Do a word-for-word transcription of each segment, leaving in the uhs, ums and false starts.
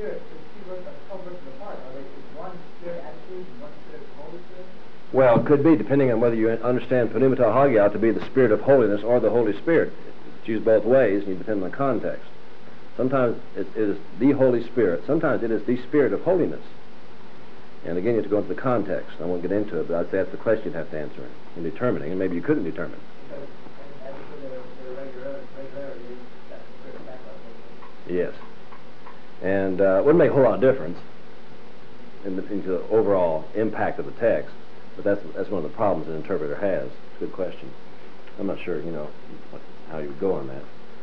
Spirit, the two words are so much apart. Are they is one Spirit attitude and one Spirit Holy Spirit? Well, it could be, depending on whether you understand pneumata hagia to be the Spirit of holiness or the Holy Spirit. It's used both ways, and you depend on the context. Sometimes it, it is the Holy Spirit. Sometimes it is the Spirit of holiness. And again, you have to go into the context. I won't get into it, but I'd say that's the question you'd have to answer in determining, and maybe you couldn't determine. Because, and, and for the, the regular, regularity, that's the Spirit of sacrifice. Yes. And uh, it wouldn't make a whole lot of difference in the, into the overall impact of the text, but that's that's one of the problems an interpreter has. It's a good question. I'm not sure, you know, what, how you would go on that.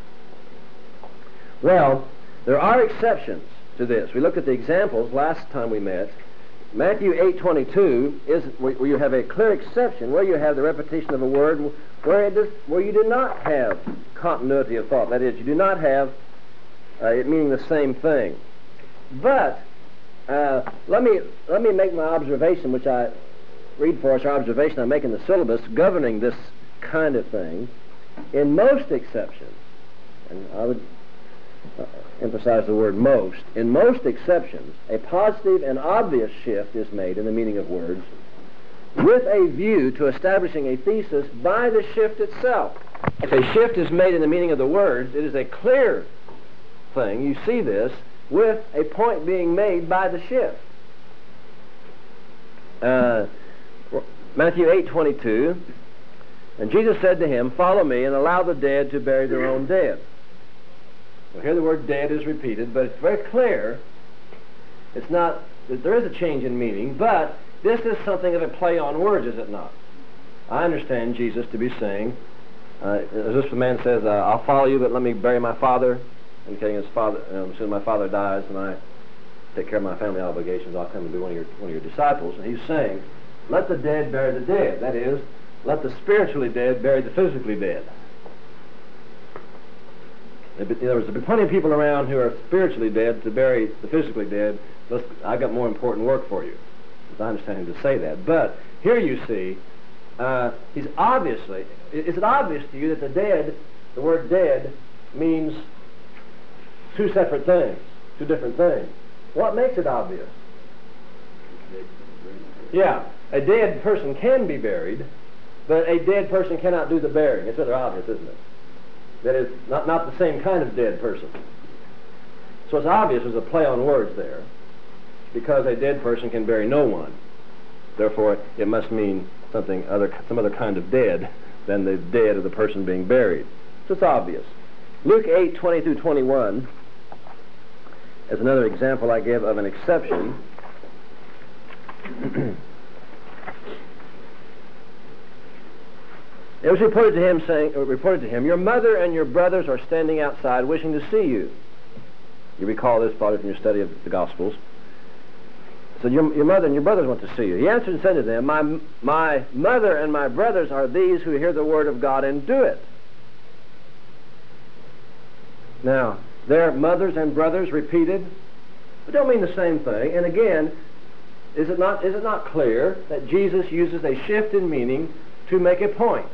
Well, there are exceptions to this. We looked at the examples last time we met. Matthew eight twenty-two is where you have a clear exception, where you have the repetition of a word, where it does, where you do not have continuity of thought. That is, you do not have uh, it meaning the same thing. But uh, let me let me make my observation, which I read for us. Our observation I make in the syllabus governing this kind of thing. In most exceptions, and I would Uh, emphasize the word most. In most exceptions, a positive and obvious shift is made in the meaning of words with a view to establishing a thesis by the shift itself. If a shift is made in the meaning of the words, it is a clear thing. You see this with a point being made by the shift. Uh, Matthew eight twenty-two, and Jesus said to him, "Follow me and allow the dead to bury their own dead." Well, here the word dead is repeated, but it's very clear. It's not, there is a change in meaning, but this is something of a play on words, is it not? I understand Jesus to be saying, uh, as this man says, uh, I'll follow you, but let me bury my father, indicating his father, um, as soon as my father dies and I take care of my family obligations, I'll come and be one of your, one of your disciples. And he's saying, let the dead bury the dead. That is, let the spiritually dead bury the physically dead. In other words, there'll be plenty of people around who are spiritually dead to bury the physically dead. Let's, I've got more important work for you. I understand him to say that. But here you see, uh, he's obviously, is it obvious to you that the dead, the word dead, means two separate things, two different things? What makes it obvious? Yeah, a dead person can be buried, but a dead person cannot do the burying. It's rather obvious, isn't it? That is not, not the same kind of dead person. So it's obvious there's a play on words there, because a dead person can bury no one. Therefore, it must mean something other, some other kind of dead than the dead of the person being buried. So it's obvious. Luke eight twenty through twenty-one is another example I give of an exception. It was reported to him, saying, or reported to him, your mother and your brothers are standing outside wishing to see you. You recall this probably from your study of the Gospels. So your, your mother and your brothers want to see you. He answered and said to them, my, my mother and my brothers are these who hear the word of God and do it. Now, their mothers and brothers repeated, but don't mean the same thing. And again, is it not, is it not clear that Jesus uses a shift in meaning to make a point?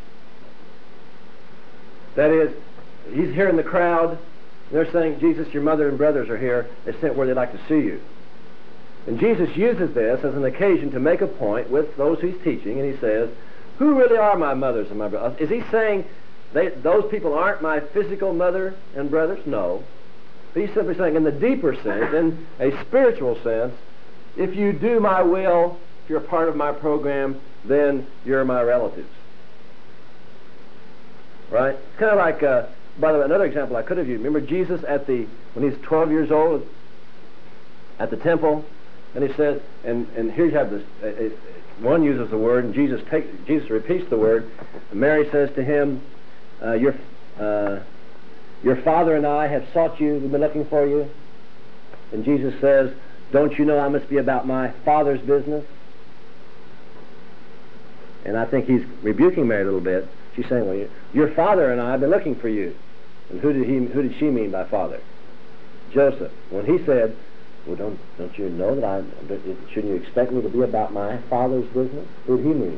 That is, he's here in the crowd. They're saying, Jesus, your mother and brothers are here. They sent where they'd like to see you. And Jesus uses this as an occasion to make a point with those he's teaching, and he says, who really are my mothers and my brothers? Is he saying they, those people aren't my physical mother and brothers? No. But he's simply saying, in the deeper sense, in a spiritual sense, if you do my will, if you're a part of my program, then you're my relatives. Right? It's kind of like, uh, by the way, another example I could have used. Remember Jesus at the, when he's twelve years old, at the temple, and he says, and, and here you have this, uh, uh, one uses the word, and Jesus take, Jesus repeats the word, and Mary says to him, uh, your, uh, your father and I have sought you, we've been looking for you. And Jesus says, don't you know I must be about my Father's business? And I think he's rebuking Mary a little bit. She's saying, well, your father and I have been looking for you. And who did he? Who did she mean by father? Joseph. When he said, well, don't, don't you know that I, shouldn't you expect me to be about my Father's business? Who did he mean?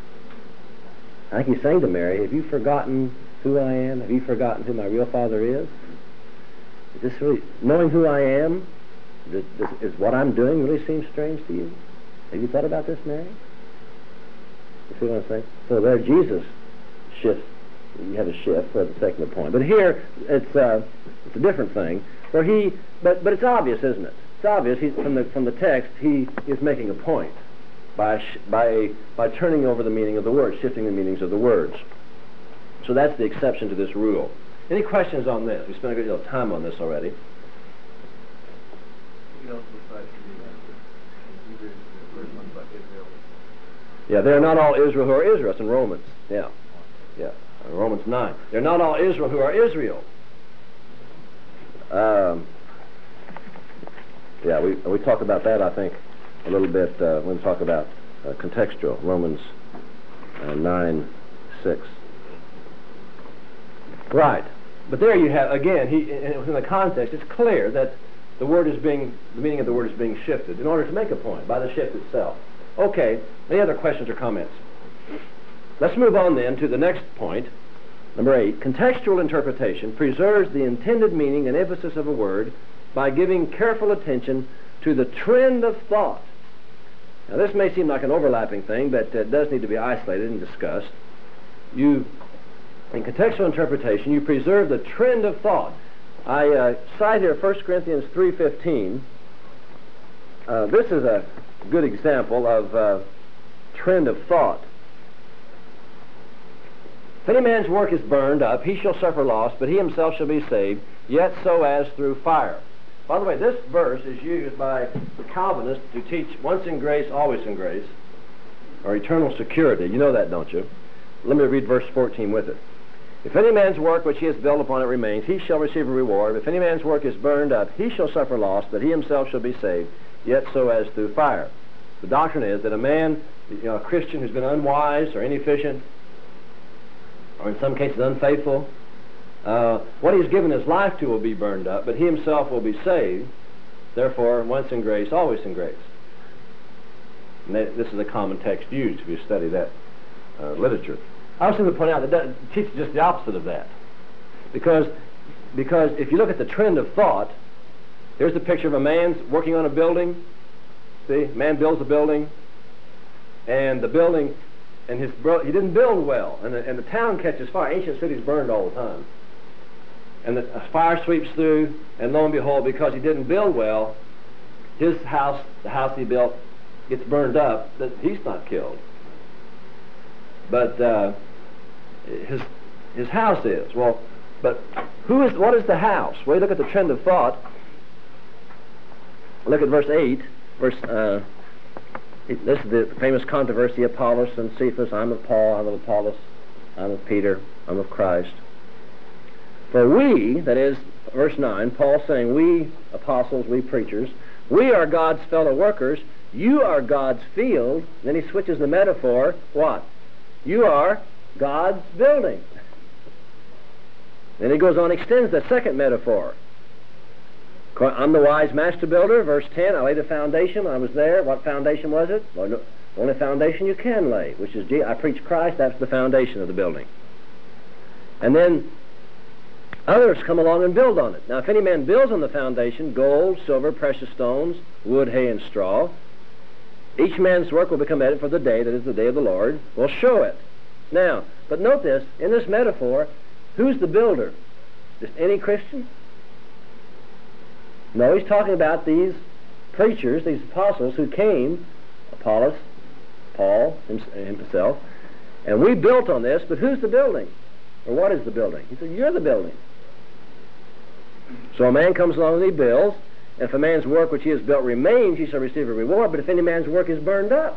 I think he's saying to Mary, have you forgotten who I am? Have you forgotten who my real Father is? Is this really, knowing who I am, Does, does, is what I'm doing really seem strange to you? Have you thought about this, Mary? You see what I'm saying? So there Jesus shifts. You have a shift for the second point. But here, it's, uh, it's a different thing. Where he, but, but it's obvious, isn't it? It's obvious he, from, the, from the text, he is making a point by, sh by, by turning over the meaning of the words, shifting the meanings of the words. So that's the exception to this rule. Any questions on this? We spent a good deal of time on this already. You also cite the Hebrews, the first one about Israel. Yeah, they're not all Israel who are Israel. It's in Romans. Yeah, yeah, in Romans nine. They're not all Israel who are Israel. Um, yeah, we we talk about that, I think, a little bit uh, when we talk about uh, contextual, Romans uh, nine six. Right, but there you have, again, he, within the context, it's clear that the word is being, the meaning of the word is being shifted in order to make a point by the shift itself. Okay, any other questions or comments? Let's move on then to the next point, number eight. Contextual interpretation preserves the intended meaning and emphasis of a word by giving careful attention to the trend of thought. Now this may seem like an overlapping thing, but it does need to be isolated and discussed. You, in contextual interpretation, you preserve the trend of thought. I uh, cite here First Corinthians three fifteen. Uh, this is a good example of uh, trend of thought. If any man's work is burned up, he shall suffer loss, but he himself shall be saved, yet so as through fire. By the way, this verse is used by the Calvinists to teach once in grace, always in grace, or eternal security. You know that, don't you? Let me read verse fourteen with it. If any man's work which he has built upon it remains, he shall receive a reward. If any man's work is burned up, he shall suffer loss, but he himself shall be saved, yet so as through fire. The doctrine is that a man, you know, a Christian who's been unwise or inefficient, or in some cases unfaithful, uh, what he's given his life to will be burned up, but he himself will be saved. Therefore, once in grace, always in grace. And that, this is a common text used if you study that uh, literature. I also want to point out that that teaches just the opposite of that. Because, because if you look at the trend of thought, here's a picture of a man working on a building. See, man builds a building, and the building, and his bro he didn't build well, and the, and the town catches fire. Ancient cities burned all the time. And the a fire sweeps through, and lo and behold, because he didn't build well, his house, the house he built, gets burned up, that he's not killed. But uh, his his house is. Well, but who is? What is the house? Well, you look at the trend of thought. Look at verse eight. Verse. Uh, this is the famous controversy: Apollos and Cephas. I'm of Paul. I'm of Apollos. I'm of Peter. I'm of Christ. For we, that is, verse nine, Paul saying, we apostles, we preachers, we are God's fellow workers. You are God's field. Then he switches the metaphor. What? You are God's building. Then he goes on, extends the second metaphor. I'm the wise master builder, verse ten. I laid a foundation. I was there. What foundation was it? Well, no, the only foundation you can lay, which is, I preach Christ. That's the foundation of the building. And then others come along and build on it. Now, if any man builds on the foundation, gold, silver, precious stones, wood, hay, and straw, each man's work will become evident, for the day, that is the day of the Lord, will show it. Now, but note this, in this metaphor, who's the builder? Just any Christian? No, he's talking about these preachers, these apostles who came, Apollos, Paul himself, and we built on this, but who's the building? Or what is the building? He said, you're the building. So a man comes along and he builds, and if a man's work which he has built remains, he shall receive a reward, but if any man's work is burned up.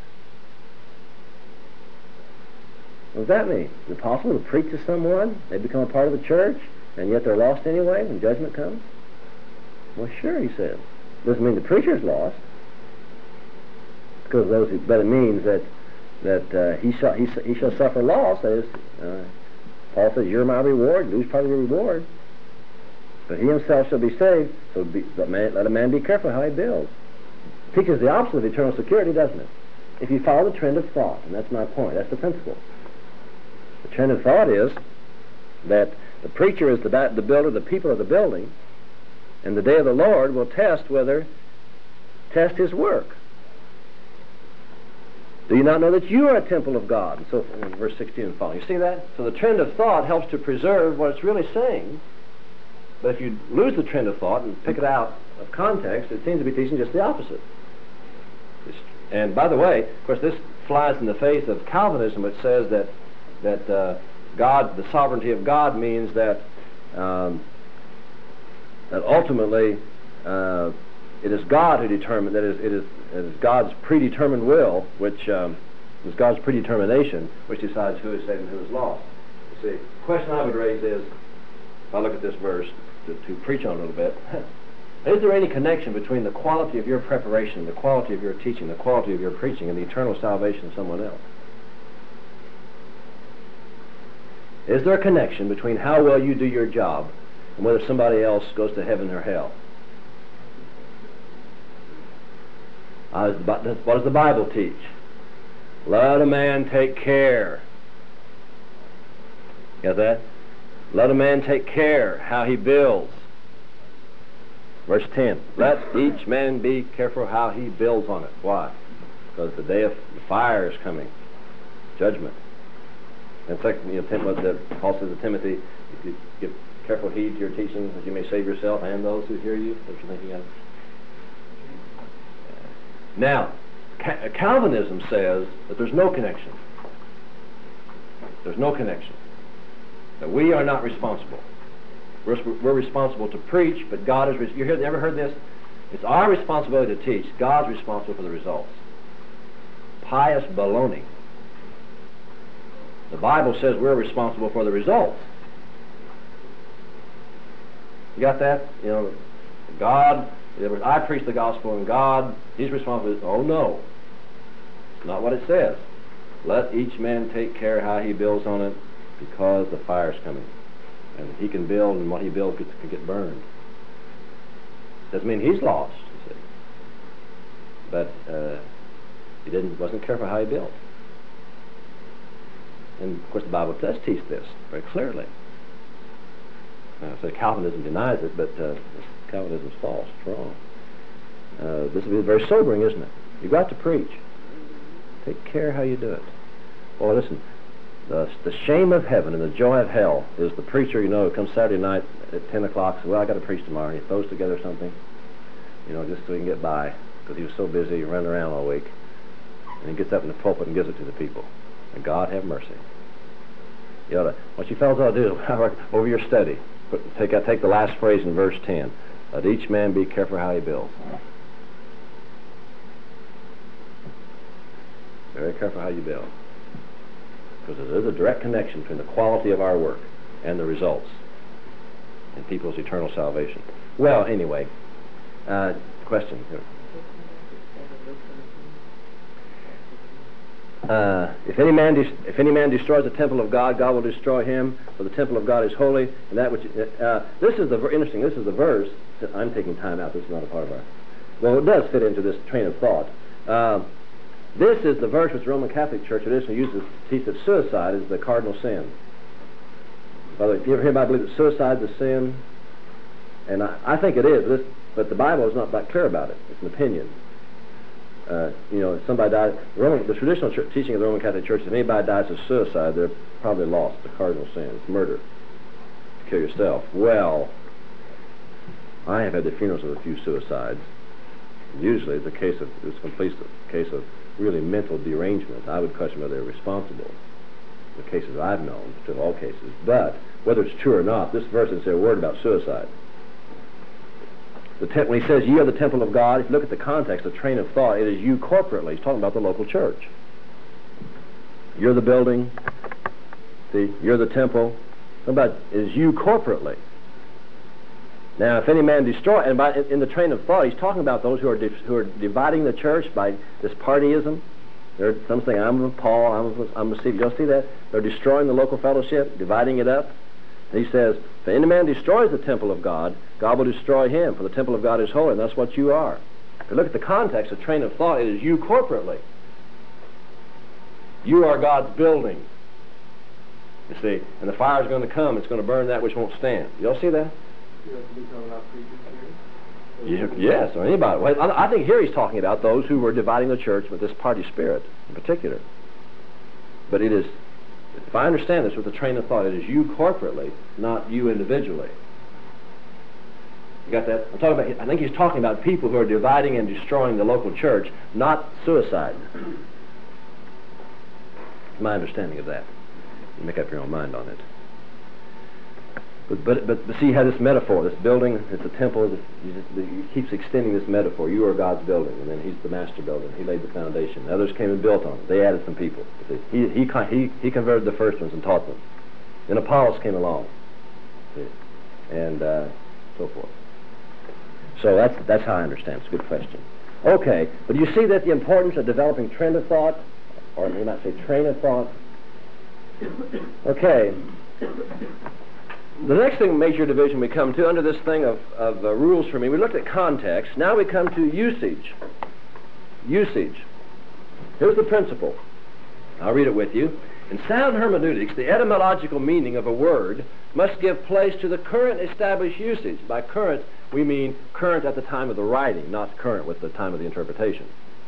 What does that mean? The apostle will preach to someone, they become a part of the church, and yet they're lost anyway when judgment comes? Well, sure, he said. Doesn't mean the preacher's lost. Because those who, but it means that that uh, he shall he, he shall suffer loss. That is, uh, Paul says, "You're my reward. Lose part of your reward." But he himself shall be saved. So be, let, man, let a man be careful how he builds. It teaches the opposite of eternal security, doesn't it? If you follow the trend of thought, and that's my point. That's the principle. The trend of thought is that the preacher is the the builder. The people are the building. And the day of the Lord will test whether, test his work. Do you not know that you are a temple of God? And so, in verse sixteen and following. You see that? So the trend of thought helps to preserve what it's really saying. But if you lose the trend of thought and pick it out of context, it seems to be teaching just the opposite. And by the way, of course, this flies in the face of Calvinism, which says that that uh, God, the sovereignty of God, means that um, that ultimately uh, it is God who determines, that is, it is, it is God's predetermined will, which um, is God's predetermination, which decides who is saved and who is lost. You see, the question I would raise is, if I look at this verse to, to preach on it a little bit, is there any connection between the quality of your preparation, the quality of your teaching, the quality of your preaching, and the eternal salvation of someone else? Is there a connection between how well you do your job and whether somebody else goes to heaven or hell? Uh, what does the Bible teach? Let a man take care. Got that? Let a man take care how he builds. Verse ten. Let each man be careful how he builds on it. Why? Because the day of the fire is coming. Judgment. And second, you know, Tim, what the, Paul says to Timothy, if you give careful heed to your teaching, that you may save yourself and those who hear you. What you thinking of? Now, Ca- Calvinism says that there's no connection. There's no connection. That we are not responsible. We're, we're responsible to preach, but God is. You hear, ever heard this? It's our responsibility to teach. God's responsible for the results. Pious baloney. The Bible says we're responsible for the results. You got that? You know, God. I preach the gospel, and God, He's responsible. Oh no, not what it says. Let each man take care how he builds on it, because the fire's coming, and he can build, and what he builds gets, can get burned. Doesn't mean he's lost, you see. But uh, he didn't wasn't careful how he built. And of course, the Bible does teach this very clearly. Uh, so Calvinism denies it, but uh, Calvinism's false, it's wrong. Uh, this is very sobering, isn't it? You've got to preach. Take care how you do it. Well, listen, the, the shame of heaven and the joy of hell is the preacher, you know, who comes Saturday night at ten o'clock, says, well, I got to preach tomorrow, and he throws together something, you know, just so he can get by, because he was so busy running around all week. And he gets up in the pulpit and gives it to the people. And God have mercy. You ought to, what you fellows ought to do is over your study, put, take, out, take the last phrase in verse ten. Let each man be careful how he builds. Very careful how you build. Because there is a direct connection between the quality of our work and the results in people's eternal salvation. Well, anyway, uh, question here. Uh, if any man de- if any man destroys the temple of God, God will destroy him. For the temple of God is holy, and that which uh, this is the ver- interesting. This is the verse. I'm taking time out. This is not a part of our. Well, it does fit into this train of thought. Uh, this is the verse which the Roman Catholic Church traditionally uses to teach that suicide is the cardinal sin. By the way, do you ever hear anybody believe that suicide is a sin? And I, I think it is, but, this, but the Bible is not that clear about it. It's an opinion. Uh, you know, if somebody dies, the, Roman, the traditional ch- teaching of the Roman Catholic Church, if anybody dies of suicide, they're probably lost. The cardinal sin. It's murder. To kill yourself. Well, I have had the funerals of a few suicides. Usually it's a case of, it's a complete case of really mental derangement. I would question whether they're responsible. The cases I've known, to all cases. But, whether it's true or not, this verse doesn't say a word about suicide. The te- when he says, ye are the temple of God, if you look at the context, the train of thought, it is you corporately. He's talking about the local church. You're the building. See, you're the temple. About it is you corporately. Now, if any man destroy, and by, in the train of thought, he's talking about those who are di- who are dividing the church by this partyism. They're some saying, I'm of Paul, I'm of, I'm of Steve. You don't see that? They're destroying the local fellowship, dividing it up. And he says, if any man destroys the temple of God, God will destroy him, for the temple of God is holy, and that's what you are. If you look at the context, the train of thought, it is you corporately. You are God's building. You see, and the fire is going to come, it's going to burn that which won't stand. You all see that? You know, we talking about preachers here? Ye- Yes, or anybody. Well, I I think here he's talking about those who were dividing the church with this party spirit in particular. But it is, if I understand this with the train of thought, it is you corporately, not you individually. You got that? I'm talking about, I think he's talking about people who are dividing and destroying the local church, not suicide. My understanding of that. You make up your own mind on it. But, but, but, but see how this metaphor, this building, it's a temple, this, he, just, he keeps extending this metaphor. You are God's building, and then he's the master builder. He laid the foundation. Others came and built on it. They added some people. See, he, he, he, he converted the first ones and taught them. Then Apollos came along, see, and uh, so forth. So that's, that's how I understand. It's a good question. Okay, but you see that the importance of developing trend of thought, or we might say train of thought. Okay. The next thing, major division we come to under this thing of, of uh, rules for me, we looked at context. Now we come to usage. Usage. Here's the principle. I'll read it with you. In sound hermeneutics, the etymological meaning of a word must give place to the current established usage. By current, we mean current at the time of the writing, not current with the time of the interpretation.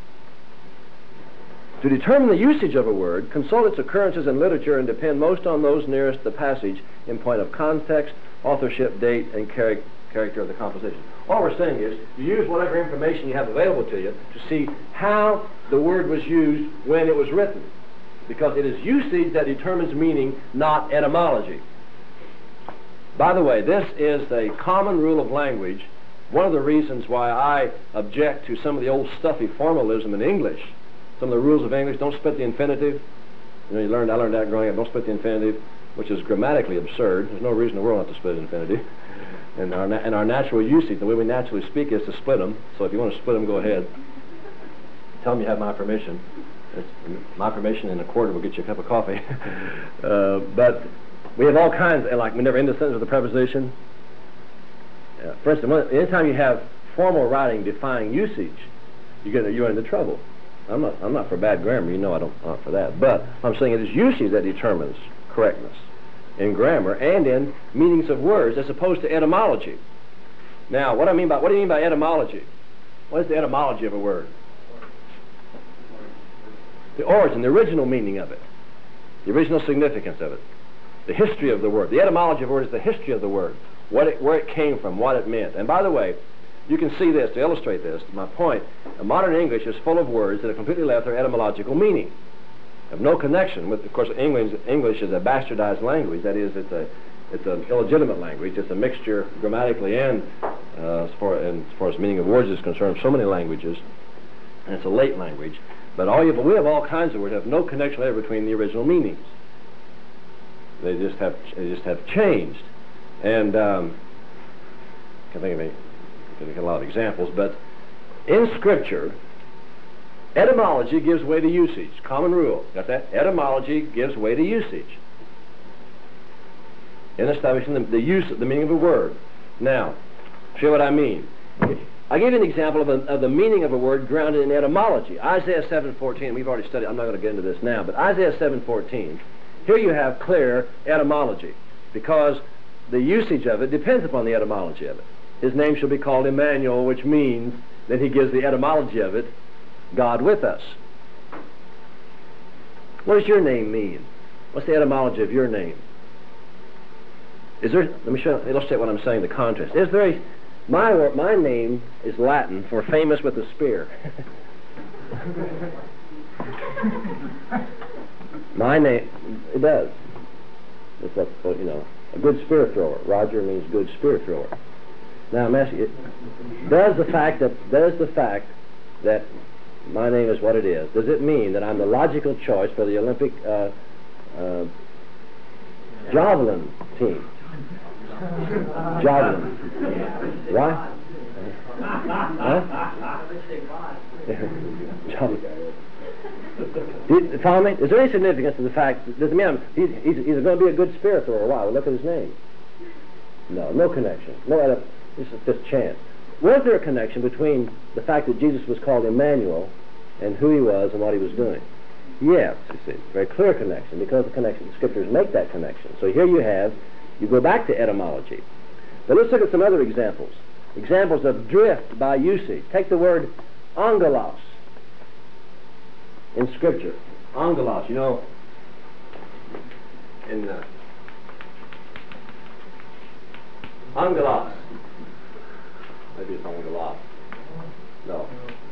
To determine the usage of a word, consult its occurrences in literature and depend most on those nearest the passage in point of context, authorship, date, and char- character of the composition. All we're saying is, you use whatever information you have available to you to see how the word was used when it was written. Because it is usage that determines meaning, not etymology. By the way, this is a common rule of language. One of the reasons why I object to some of the old stuffy formalism in English. Some of the rules of English, don't split the infinitive. You know, you learned, I learned that growing up, don't split the infinitive, which is grammatically absurd. There's no reason in the world not to split infinitive. And our, na- and our natural usage, the way we naturally speak, is to split them. So if you want to split them, go ahead. Tell them you have my permission. It's, my permission in a quarter will get you a cup of coffee. uh, but we have all kinds, and like we never end a sentence with a preposition. Uh, for instance, when, anytime you have formal writing defining usage, you get, you're into trouble. I'm not, I'm not for bad grammar, you know I don't, I'm not for that. But I'm saying it is usage that determines correctness in grammar and in meanings of words as opposed to etymology. Now, what I mean by, what do you mean by etymology? What is the etymology of a word? The origin, the original meaning of it, the original significance of it, the history of the word. The etymology of a word is the history of the word, what it, where it came from, what it meant. And by the way, you can see this, to illustrate this, my point, modern English is full of words that have completely left their etymological meaning, have no connection with, of course, English, English is a bastardized language, that is, it's a it's an illegitimate language, it's a mixture grammatically and uh, as, far, and as far as meaning of words is concerned, so many languages, and it's a late language, but all you, but we have all kinds of words that have no connection whatever between the original meanings. They just have, they just have changed, and um, I can think of any, I a lot of examples, but in Scripture, etymology gives way to usage. Common rule. Got that? Etymology gives way to usage in establishing the, the use, the meaning of a word. Now, show what I mean. I give you an example of, a, of the meaning of a word grounded in etymology. Isaiah seven fourteen. We've already studied. I'm not going to get into this now, but Isaiah seven fourteen. Here you have clear etymology because the usage of it depends upon the etymology of it. His name shall be called Emmanuel, which means, then he gives the etymology of it, God with us. What does your name mean? What's the etymology of your name? Is there, let me show, illustrate what I'm saying, the contrast. Is there a, my, my name is Latin for famous with a spear. My name, it does. It's like, you know, a good spear thrower. Roger means good spear thrower. Now I'm asking you, does the fact that does the fact that my name is what it is, does it mean that I'm the logical choice for the Olympic uh, uh, javelin team? Javelin. Right? Huh? Javelin. Do you follow me? Is there any significance to the fact that, does it mean I'm, he's, he's, he's going to be a good spear thrower? Wow, look at his name. No, no connection. No, this is just chance. Was there a connection between the fact that Jesus was called Emmanuel and who he was and what he was doing? Yes, you see, very clear connection, because the connection, the scriptures make that connection. So here you have, you go back to etymology. Now let's look at some other examples. Examples of drift by usage. Take the word angelos in Scripture. Angelos, you know, in uh, angelos. Maybe it's angelos. No.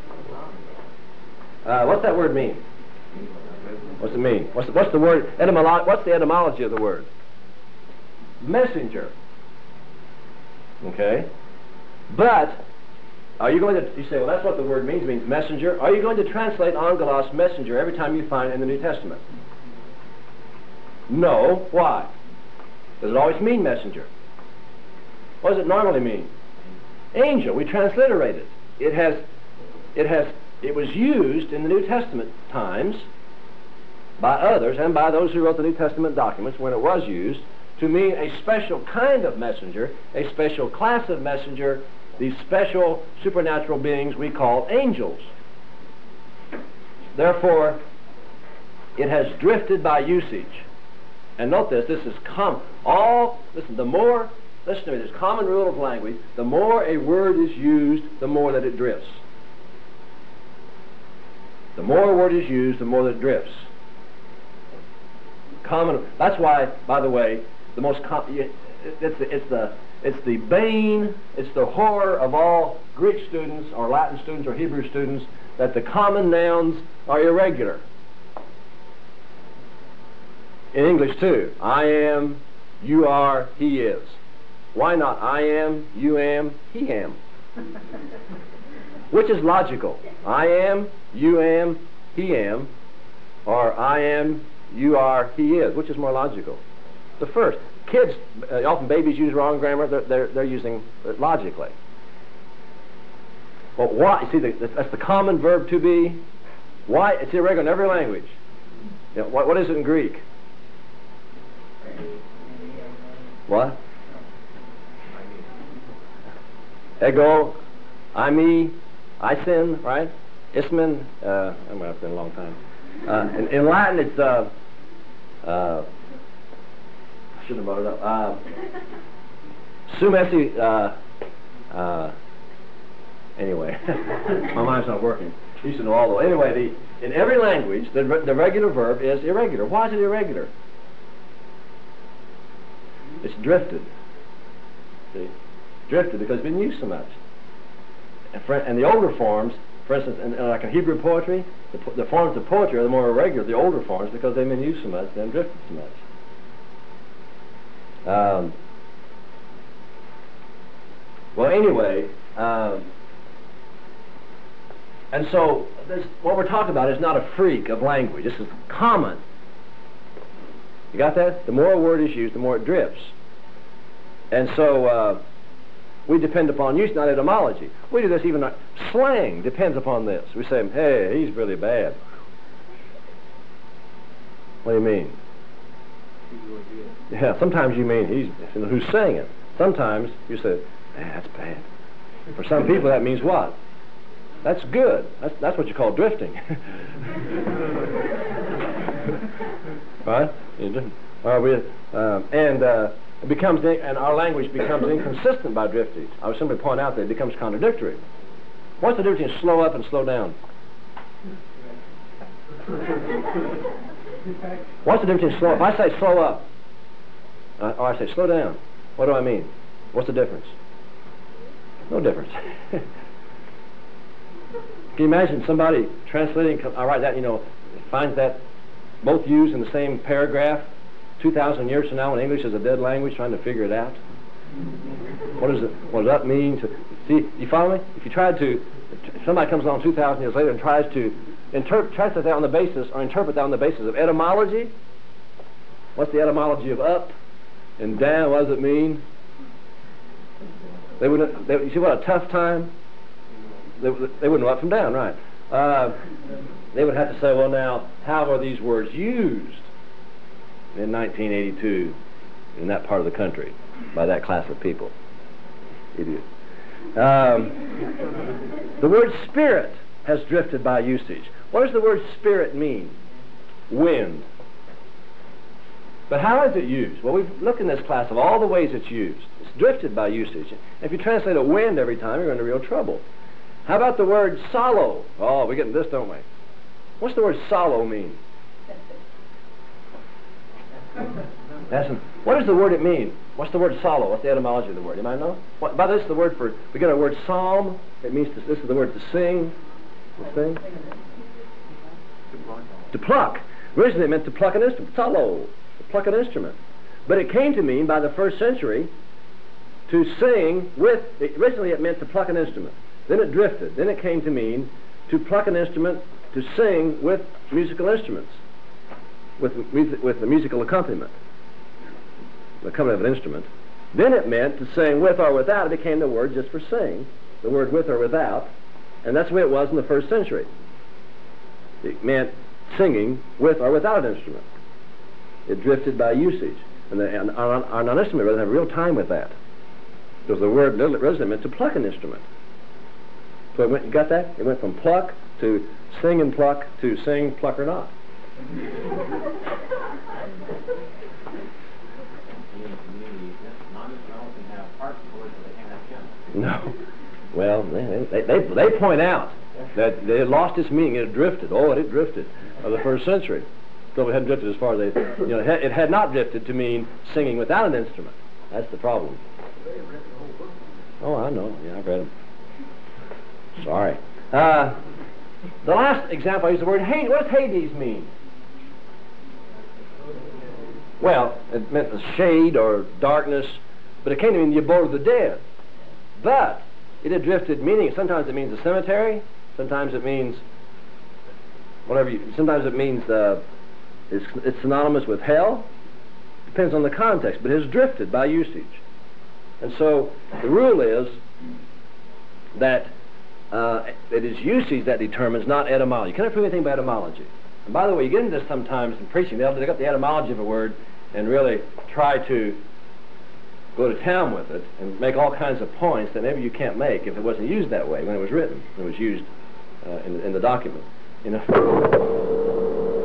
Uh, what's that word mean? What's it mean? What's the, what's the word? Etymolo- what's the etymology of the word? Messenger. Okay? But, are you going to, you say, well, that's what the word means, it means messenger. Are you going to translate angelos, messenger, every time you find it in the New Testament? No. Why? Does it always mean messenger? What does it normally mean? Angel. We transliterate it. It has, it has, it was used in the New Testament times by others and by those who wrote the New Testament documents when it was used to mean a special kind of messenger, a special class of messenger, these special supernatural beings we call angels. Therefore, it has drifted by usage. And note this, this is common. All, listen, the more, listen to me, this common rule of language, the more a word is used, the more that it drifts. The more a word is used, the more that it drifts. Common, that's why, by the way, the most com- it's the, it's the it's the bane, it's the horror of all Greek students or Latin students or Hebrew students that the common nouns are irregular. In English too, I am, you are, he is. Why not I am, you am, he am? Which is logical? I am, you am, he am, or I am, you are, he is. Which is more logical? The first. Kids, uh, often babies use wrong grammar. They're, they're, they're using it logically. Well, why? You see, the, that's the common verb to be. Why? It's irregular in every language. You know, what, what is it in Greek? What? Ego, I, me, I sin, right? Ismin, uh, I'm going to been a long time. Uh, in, in Latin, it's, uh, uh, I shouldn't have brought it up. Uh, sumesi, uh, uh, anyway, my mind's not working. I used to know all the way. Anyway, the, in every language, the, the regular verb is irregular. Why is it irregular? It's drifted. See? Drifted because it's been used so much. And, for, and the older forms, for instance, in, in like in Hebrew poetry, the, the forms of poetry are the more irregular, the older forms, because they've been used so much, they've drifted so much. Um, well, anyway, um, and so this, what we're talking about is not a freak of language. This is common. You got that? The more a word is used, the more it drifts. And so uh, we depend upon use, not etymology. We do this even, uh, slang depends upon this. We say, hey, he's really bad. What do you mean? Yeah, sometimes you mean he's, who's saying it. Sometimes you say, man, that's bad. For some people that means what? That's good. That's, that's what you call drifting. Right? Uh, we, uh, and uh, it becomes, and our language becomes inconsistent by drifting. I would simply point out that it becomes contradictory. What's the difference between slow up and slow down? What's the difference between slow up? If I say slow up, uh, or I say slow down, what do I mean? What's the difference? No difference. Can you imagine somebody translating, I write that, you know, finds that both used in the same paragraph two thousand years from now when English is a dead language, trying to figure it out? What does it, what does that mean? To, see, you follow me? If you tried to, if somebody comes along two thousand years later and tries to interpret, translate that on the basis, or interpret that on the basis of etymology, what's the etymology of up and down? What does it mean? They wouldn't, they, you see what a tough time? They, they wouldn't know up from down, right? Uh, they would have to say, well now, how are these words used in nineteen eighty-two in that part of the country by that class of people? Idiot. Um, the word spirit has drifted by usage. What does the word spirit mean? Wind. But how is it used? Well, we've looked in this class of all the ways it's used. It's drifted by usage. If you translate a wind every time, you're in real trouble. How about the word sallow? Oh, we get into this, don't we? What's the word sallow mean? That's an, what does the word it mean? What's the word sallow? What's the etymology of the word? You might know? What, by this, the word for, we get our word psalm. It means, to, this is the word to sing. To sing. To pluck. Originally it meant to pluck an instrument. Sallow. To pluck an instrument. But it came to mean, by the first century, to sing with, originally it meant to pluck an instrument. Then it drifted. Then it came to mean to pluck an instrument, to sing with musical instruments, with, with the musical accompaniment, the accompaniment of an instrument. Then it meant to sing with or without. It became the word just for sing, the word with or without, and that's the way it was in the first century. It meant singing with or without an instrument. It drifted by usage, and, the, and our, our non-instrument doesn't have real time with that, because the word originally meant to pluck an instrument. So it went, you got that? It went from pluck to sing and pluck to sing, pluck or not. No. Well, they, they, they, they point out that they had lost its meaning. It had drifted. Oh, it had drifted of the first century. So it hadn't drifted as far as they, you know, it had, it had not drifted to mean singing without an instrument. That's the problem. Oh, I know. Yeah, I've read them. Sorry. Uh, the last example, I use the word Hades. What does Hades mean? Well, it meant the shade or darkness, but it came to mean the abode of the dead. But it had drifted meaning. Sometimes it means a cemetery. Sometimes it means whatever. You, sometimes it means uh, it's, it's synonymous with hell. Depends on the context, but it has drifted by usage. And so the rule is that uh, it is usage that determines, not etymology. You can't prove anything by etymology. And by the way, you get into this sometimes in preaching. They'll dig up the etymology of a word and really try to go to town with it and make all kinds of points that maybe you can't make if it wasn't used that way when it was written. It was used uh, in, in the document. You know.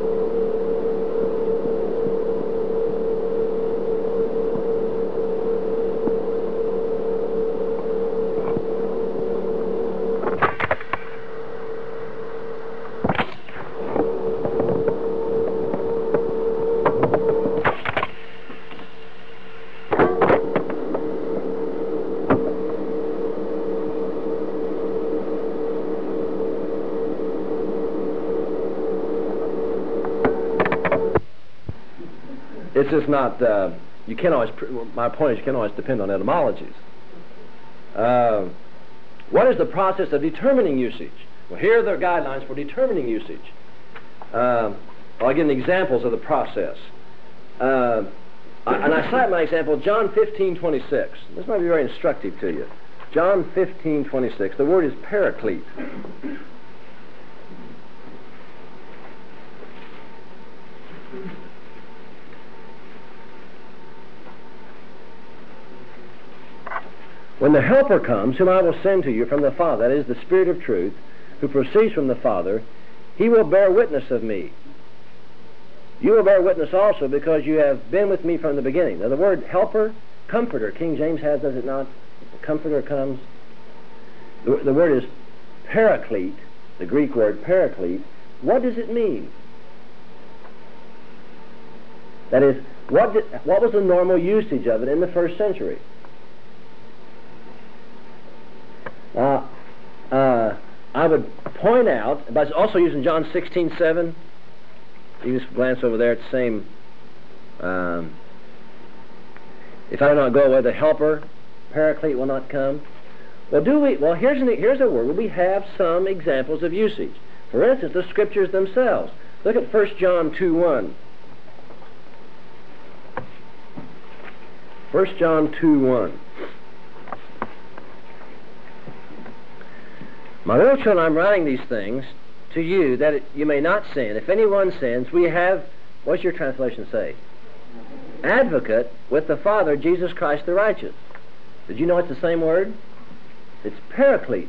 It's just not, uh, you can't always, pr my point is you can't always depend on etymologies. Uh, what is the process of determining usage? Well, here are the guidelines for determining usage. Uh, I'll give examples of the process. Uh, I, and I cite my example, John fifteen twenty-six. This might be very instructive to you. John fifteen twenty-six. The word is paraclete. When the Helper comes, whom I will send to you from the Father, that is the Spirit of truth, who proceeds from the Father, he will bear witness of me. You will bear witness also because you have been with me from the beginning. Now the word helper, comforter, King James has, does it not? The comforter comes. The, the word is paraclete, the Greek word paraclete. What does it mean? That is, what, did, what was the normal usage of it in the first century? Uh, uh, I would point out, but also using John sixteen seven, you just glance over there at the same, um, if I do not go away, the helper, paraclete, will not come. Well, do we, well, here's, an, here's a word where we have some examples of usage. For instance, the Scriptures themselves. Look at First John two one. First John two one. My little children, I'm writing these things to you that it, you may not sin. If anyone sins, we have, what's your translation say? Advocate with the Father, Jesus Christ the righteous. Did you know it's the same word? It's paraclete.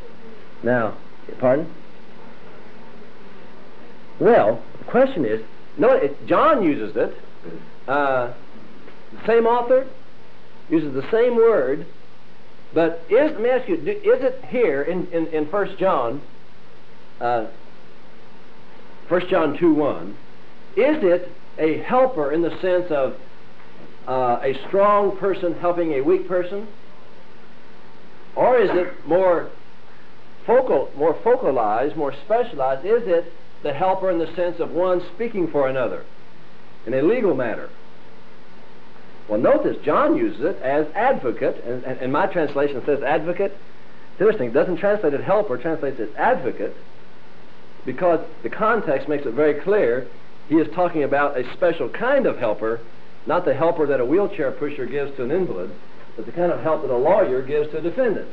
Now, pardon? Well, the question is, no, it, John uses it. Uh, the same author uses the same word, but is, let me ask you, do, is it here in, in, in First John, uh, First John two one, is it a helper in the sense of uh, a strong person helping a weak person? Or is it more focal, more focalized, more specialized? Is it the helper in the sense of one speaking for another in a legal matter? Well, note this, John uses it as advocate, and, and, and my translation says advocate. It's interesting, it doesn't translate it helper, it translates it advocate, because the context makes it very clear he is talking about a special kind of helper, not the helper that a wheelchair pusher gives to an invalid, but the kind of help that a lawyer gives to a defendant.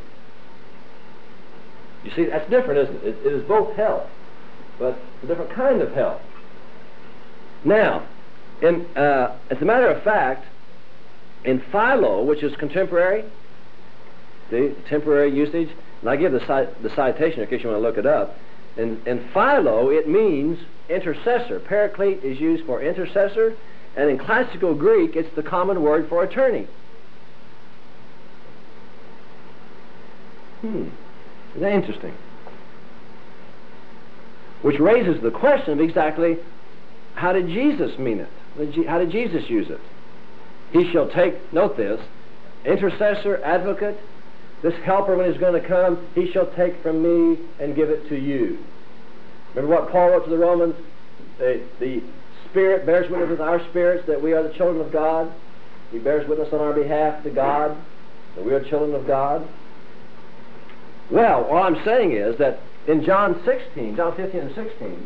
You see, that's different, isn't it? It, it is both help, but a different kind of help. Now, in, uh, as a matter of fact, in Philo, which is contemporary, the contemporary usage, and I give the, cite, the citation in case you want to look it up. In, in Philo, it means intercessor. Paraclete is used for intercessor, and in classical Greek, it's the common word for attorney. Hmm, isn't that interesting? Which raises the question of exactly how did Jesus mean it? How did Jesus use it? He shall take, note this, intercessor, advocate, this helper when he's going to come, he shall take from me and give it to you. Remember what Paul wrote to the Romans? The, the Spirit bears witness with our spirits that we are the children of God. He bears witness on our behalf to God that we are children of God. Well, all I'm saying is that in John sixteen, John fifteen and sixteen,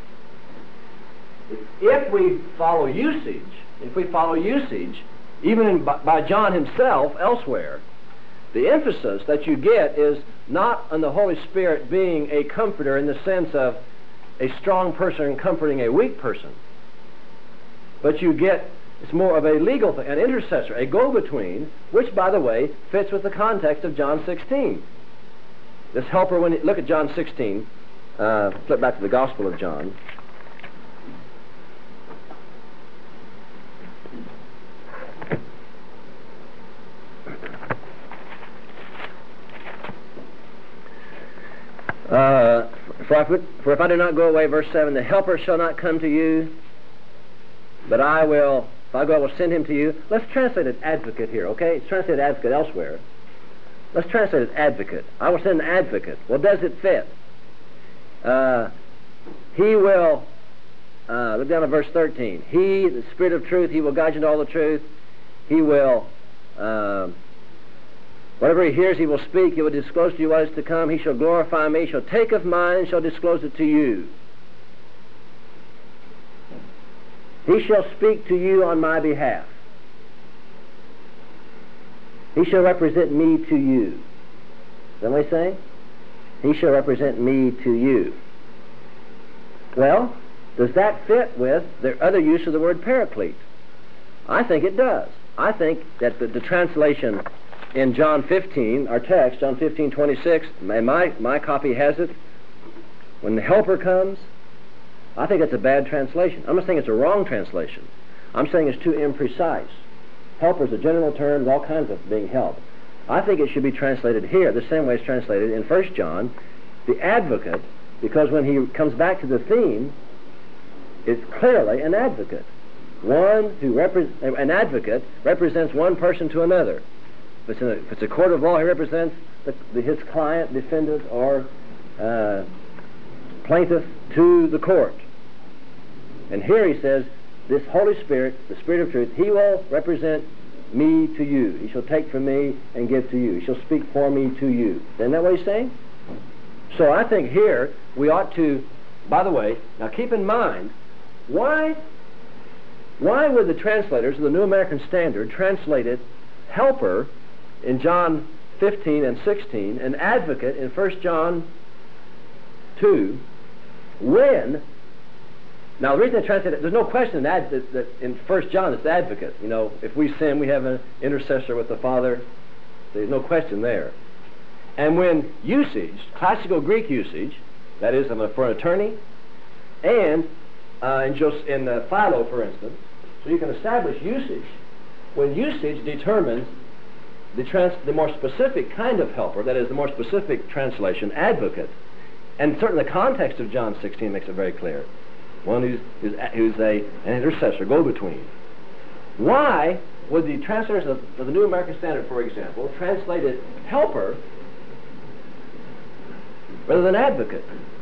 if we follow usage, if we follow usage, even in, by, by John himself elsewhere, the emphasis that you get is not on the Holy Spirit being a comforter in the sense of a strong person comforting a weak person, but you get, it's more of a legal thing, an intercessor, a go-between, which, by the way, fits with the context of John sixteen. This helper, when you look at John sixteen, uh, flip back to the Gospel of John. Uh, for, I put, for if I do not go away, verse seven, the helper shall not come to you, but I will, if I go, I will send him to you. Let's translate it advocate here, okay? It's translated advocate elsewhere. Let's translate it advocate. I will send an advocate. Well, does it fit? Uh, he will, uh, look down at verse thirteen. He, the Spirit of truth, he will guide you into all the truth. He will, uh, whatever he hears, he will speak. He will disclose to you what is to come. He shall glorify me. He shall take of mine and shall disclose it to you. He shall speak to you on my behalf. He shall represent me to you. Is that what he's saying? He shall represent me to you. Well, does that fit with the other use of the word paraclete? I think it does. I think that the, the translation in John fifteen, our text, John fifteen twenty-six, and my, my copy has it, when the helper comes, I think it's a bad translation. I'm not saying it's a wrong translation. I'm saying it's too imprecise. Helper is a general term, all kinds of being helped. I think it should be translated here the same way it's translated in First John, the advocate, because when he comes back to the theme, it's clearly an advocate. One who repre- an advocate represents one person to another. If it's, in a, if it's a court of law, he represents the, the, his client, defendant, or uh, plaintiff to the court. And here he says, this Holy Spirit, the Spirit of truth, he will represent me to you. He shall take from me and give to you. He shall speak for me to you. Isn't that what he's saying? So I think here we ought to, by the way, now keep in mind, why, why would the translators of the New American Standard translate it helper in John fifteen and sixteen, and advocate in First John two, when, now the reason they translate it, there's no question that, that, that in First John it's advocate. You know, if we sin, we have an intercessor with the Father. There's no question there. And when usage, classical Greek usage, that is, I'm for an attorney, and uh, in, Jos- in uh, Philo, for instance, so you can establish usage when usage determines the, trans- the more specific kind of helper, that is, the more specific translation, advocate. And certainly the context of John sixteen makes it very clear. One who's, who's, who's a, an intercessor, go-between. Why would the translators of, of the New American Standard, for example, translate it helper rather than advocate?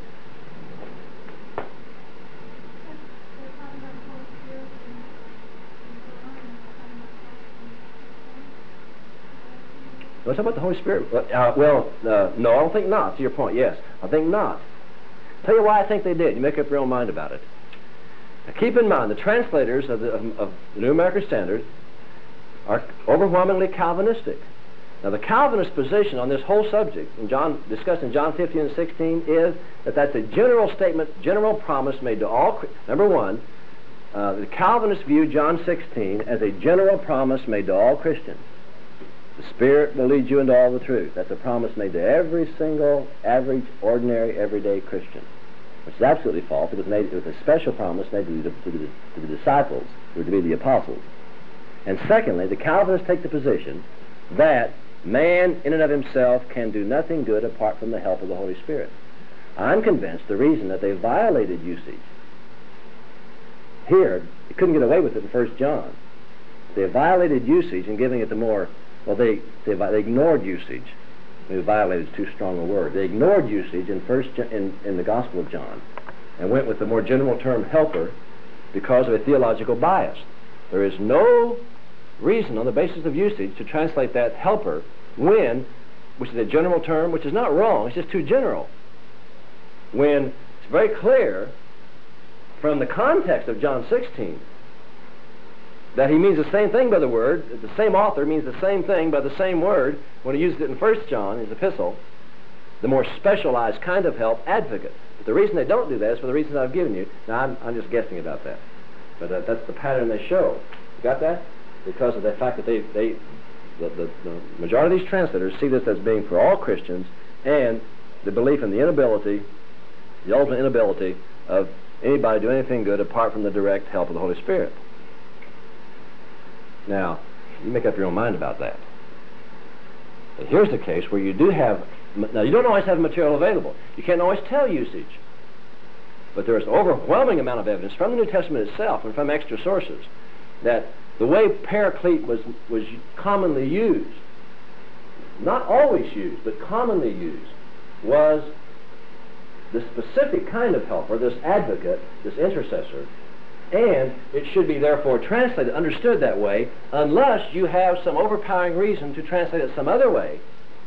Let's talk about the Holy Spirit. Uh, well, uh, no, I don't think not, to your point, yes. I think not. Tell you why I think they did. You make up your own mind about it. Now, keep in mind, the translators of the, of, of the New American Standard are overwhelmingly Calvinistic. Now, the Calvinist position on this whole subject, in John, discussed in John fifteen and sixteen, is that that's a general statement, general promise made to all. Number one, uh, the Calvinists view John sixteen as a general promise made to all Christians. The Spirit will lead you into all the truth. That's a promise made to every single, average, ordinary, everyday Christian, which is absolutely false. It was made. It was a special promise made to the, to the, to the disciples, who were to be the apostles. And secondly, the Calvinists take the position that man, in and of himself, can do nothing good apart from the help of the Holy Spirit. I'm convinced the reason that they violated usage here, they couldn't get away with it in First John. They violated usage in giving it the more. Well, they, they they ignored usage. Maybe violated is too strong a word. They ignored usage in first in, in the Gospel of John and went with the more general term helper because of a theological bias. There is no reason on the basis of usage to translate that helper when, which is a general term, which is not wrong, it's just too general. When it's very clear from the context of John sixteen that he means the same thing by the word, the same author means the same thing by the same word when he used it in First John, his epistle, the more specialized kind of help, advocate. But the reason they don't do that is for the reasons I've given you. Now, I'm, I'm just guessing about that. But uh, that's the pattern they show. You got that? Because of the fact that they, they the, the, the majority of these translators see this as being for all Christians, and the belief in the inability, the ultimate inability of anybody to do anything good apart from the direct help of the Holy Spirit. Now, you make up your own mind about that. But here's the case where you do have, now you don't always have material available. You can't always tell usage. But there is an overwhelming amount of evidence from the New Testament itself and from extra sources that the way paraclete was, was commonly used, not always used, but commonly used, was the specific kind of helper, this advocate, this intercessor, and it should be therefore translated, understood that way, unless you have some overpowering reason to translate it some other way.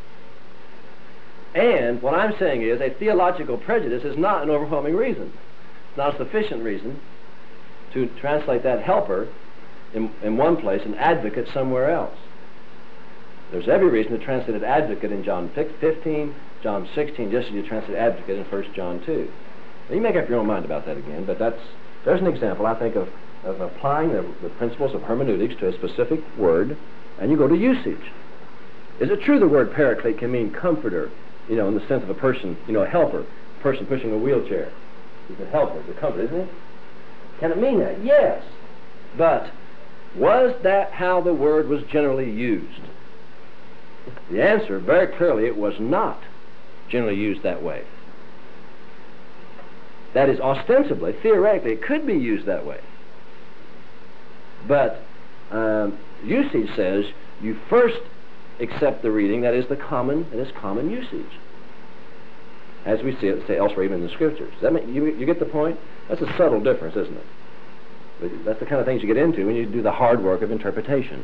And what I'm saying is a theological prejudice is not an overwhelming reason. It's not a sufficient reason to translate that helper in, in one place and advocate somewhere else. There's every reason to translate an advocate in John fifteen, John sixteen, just as you translate advocate in First John two. Now, you make up your own mind about that again, but that's there's an example, I think, of, of applying the, the principles of hermeneutics to a specific word, and you go to usage. Is it true the word paraclete can mean comforter, you know, in the sense of a person, you know, a helper, a person pushing a wheelchair? It's a helper, it's a comforter, isn't it? Can it mean that? Yes. But was that how the word was generally used? The answer, very clearly, it was not generally used that way. That is, ostensibly, theoretically, it could be used that way. But um, usage says you first accept the reading that is the common, that is common usage, as we see it say elsewhere even in the Scriptures. Does that mean, you, you get the point? That's a subtle difference, isn't it? But that's the kind of things you get into when you do the hard work of interpretation.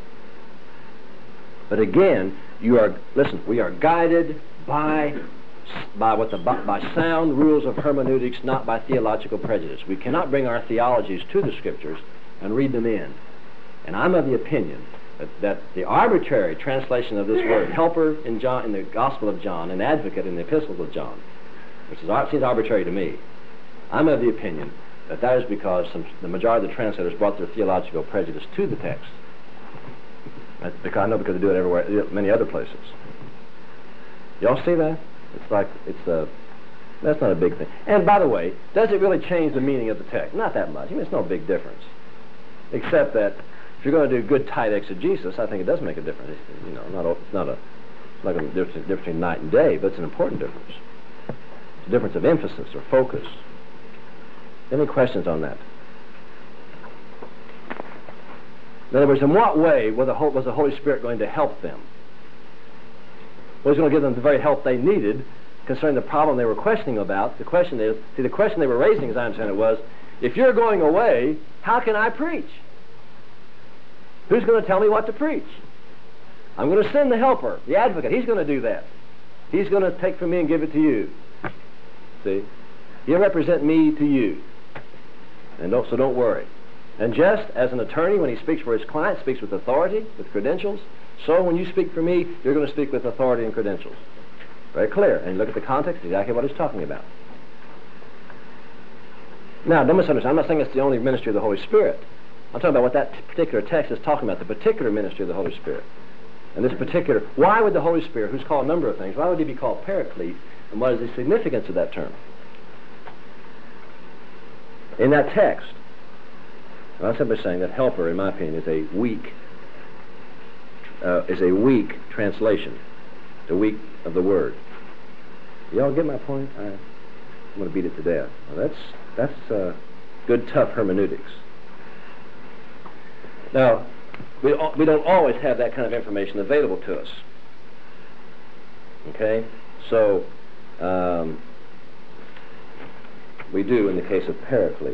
But again, you are, listen, we are guided by by what the by sound rules of hermeneutics, not by theological prejudice. We cannot bring our theologies to the Scriptures and read them in. And I'm of the opinion that, that the arbitrary translation of this word, helper in John in the Gospel of John and advocate in the Epistles of John, which is, seems arbitrary to me, I'm of the opinion that that is because some, the majority of the translators brought their theological prejudice to the text. That's because I know because they do it everywhere, many other places. Y'all see that? It's like it's a That's not a big thing. And by the way, does it really change the meaning of the text? Not that much. I mean, it's no big difference. Except that if you're going to do good, tight exegesis, I think it does make a difference. It's, you know, not a, it's not a, it's not a difference, difference between night and day, but it's an important difference. It's a difference of emphasis or focus. Any questions on that? In other words, in what way was the, was the Holy Spirit going to help them? Was he going to give them the very help they needed concerning the problem they were questioning about? The question is, see, the question they were raising, as I understand it, was, if you're going away, how can I preach? Who's going to tell me what to preach? I'm going to send the helper, the advocate. He's going to do that. He's going to take from me and give it to you. See? He'll represent me to you. And don't, so don't worry. And just as an attorney, when he speaks for his client, speaks with authority, with credentials, so when you speak for me, you're going to speak with authority and credentials. Very clear. And look at the context, exactly what he's talking about. Now, don't misunderstand. I'm not saying it's the only ministry of the Holy Spirit. I'm talking about what that particular text is talking about, the particular ministry of the Holy Spirit. And this particular, why would the Holy Spirit, who's called a number of things, why would he be called Paraclete, and what is the significance of that term? In that text, I'm simply saying that helper, in my opinion, is a weak, uh, is a weak translation, the weak of the word. Y'all get my point? I, I'm going to beat it to death. Well, that's that's uh, good, tough hermeneutics. Now, we we don't always have that kind of information available to us. Okay, so um, we do in the case of Paraclete.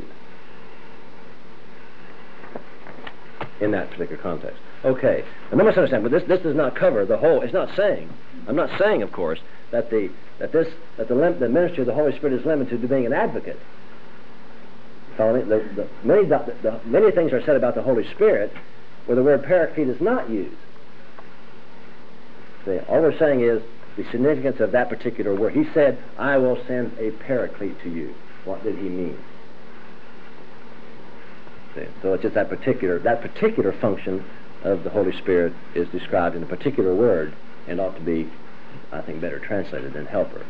In that particular context. Okay, and let me understand, but this this does not cover the whole. It's not saying. I'm not saying, of course, that the that this that the lim- the ministry of the Holy Spirit is limited to being an advocate. Follow me? The, the, many the, the, many things are said about the Holy Spirit where the word Paraclete is not used. See, all we're saying is the significance of that particular word. He said, "I will send a Paraclete to you." What did he mean? So it's just that particular that particular function of the Holy Spirit is described in a particular word and ought to be, I think, better translated than helper.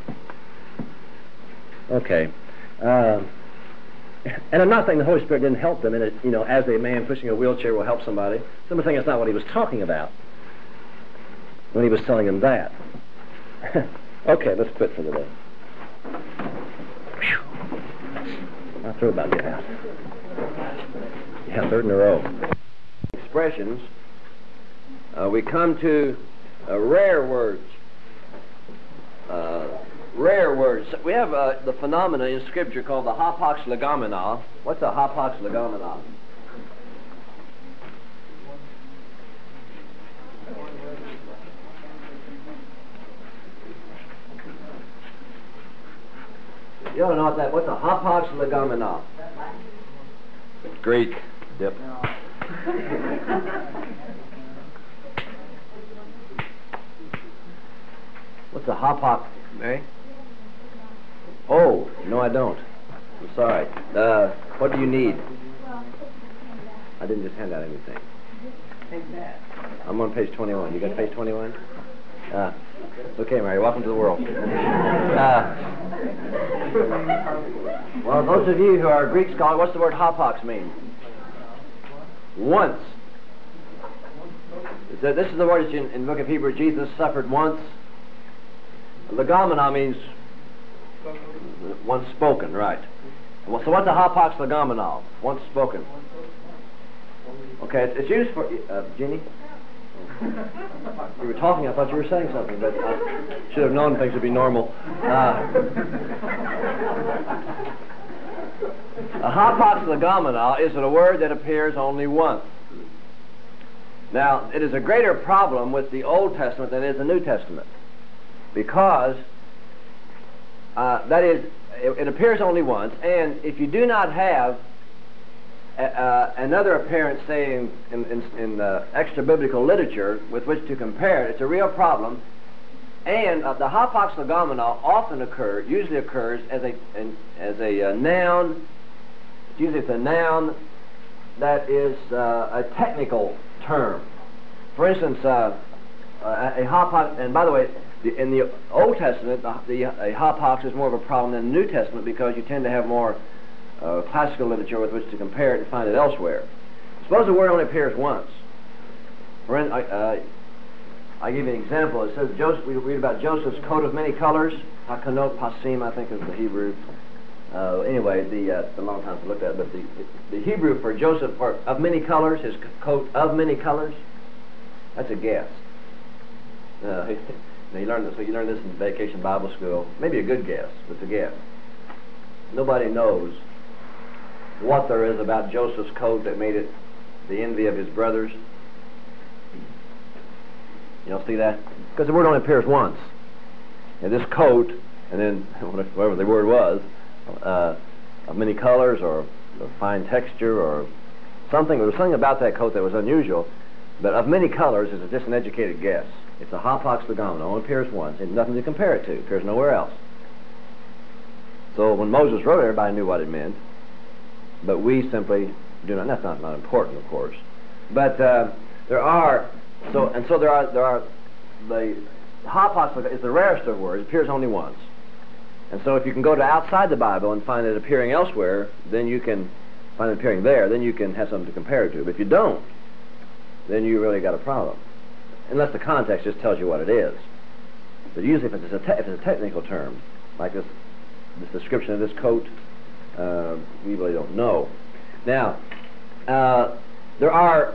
Okay, uh, and I'm not saying the Holy Spirit didn't help them in it. You know, as a man pushing a wheelchair will help somebody. I'm saying that's not what he was talking about when he was telling them that. Okay, let's quit for the day. Whew. My throat about to get out. Yeah, third in a row. Expressions, uh, we come to uh, rare words. Uh, rare words. We have uh, the phenomena in Scripture called the hapax legomena. What's a hapax legomena? You don't know what that, what's a hapax legomena? Greek. Yep. What's a hapax, Mary? Oh, no I don't. I'm sorry. Uh, what do you need? I didn't just hand out anything. I'm on page twenty-one. You got page twenty-one? Ah. Okay, Mary, welcome to the world. Uh, well, those of you who are Greek scholars, what's the word hapax mean? Once. So this is the word in, in the book of Hebrews. Jesus suffered once. Legomena means once spoken, right. Well, so what's a hapax legomena? Once spoken. Okay, it's, it's used for... Uh, Jeannie? You were talking, I thought you were saying something, but I should have known things would be normal. Uh, a hapax legomena is a word that appears only once. Now, it is a greater problem with the Old Testament than it is the New Testament, because uh, that is, it, it appears only once, and if you do not have Uh, another appearance, say, in, in, in, in uh, extra-biblical literature with which to compare it, it's a real problem. And uh, the hapax legomena often occurs, usually occurs as a an, as a uh, noun. Usually it's a noun that is uh, a technical term. For instance, uh, uh, a hapax, and by the way, the, in the Old Testament, the, the a hapax is more of a problem than the New Testament because you tend to have more uh, classical literature with which to compare it and find it elsewhere. Suppose the word only appears once. For in, uh, I give you an example. It says Joseph. We read about Joseph's coat of many colors. Hakanot pasim, I think, is the Hebrew. Uh, anyway, the uh, it's a long time to look at, it, but the the Hebrew for Joseph for of many colors, his coat of many colors. That's a guess. Uh, you learn this. So you learn this in Vacation Bible School. Maybe a good guess, but it's a guess. Nobody knows what there is about Joseph's coat that made it the envy of his brothers. You don't see that? Because the word only appears once. And this coat, and then whatever the word was, uh, of many colors or of fine texture or something, there was something about that coat that was unusual, but of many colors is just an educated guess. It's a hapax legomena, only appears once, and nothing to compare it to, it appears nowhere else. So when Moses wrote it, everybody knew what it meant, but we simply do not. That's not, not important, of course. But uh, there are so and so there are there are the hapax is the rarest of words. It appears only once, and so if you can go to outside the Bible and find it appearing elsewhere, then you can find it appearing there. Then you can have something to compare it to. But if you don't, then you really got a problem, unless the context just tells you what it is. But usually, if it's a te- if it's a technical term like this, this description of this coat, uh, we really don't know. Now, uh, there are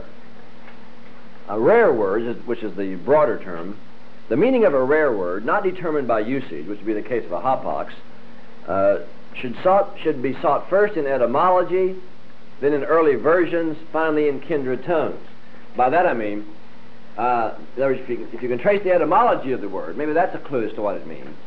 uh, rare words, which is the broader term. The meaning of a rare word, not determined by usage, which would be the case of a hapax, uh, should, sought, should be sought first in etymology, then in early versions, finally in kindred tongues. By that I mean, uh, in other words, if you, if you can trace the etymology of the word, maybe that's a clue as to what it means.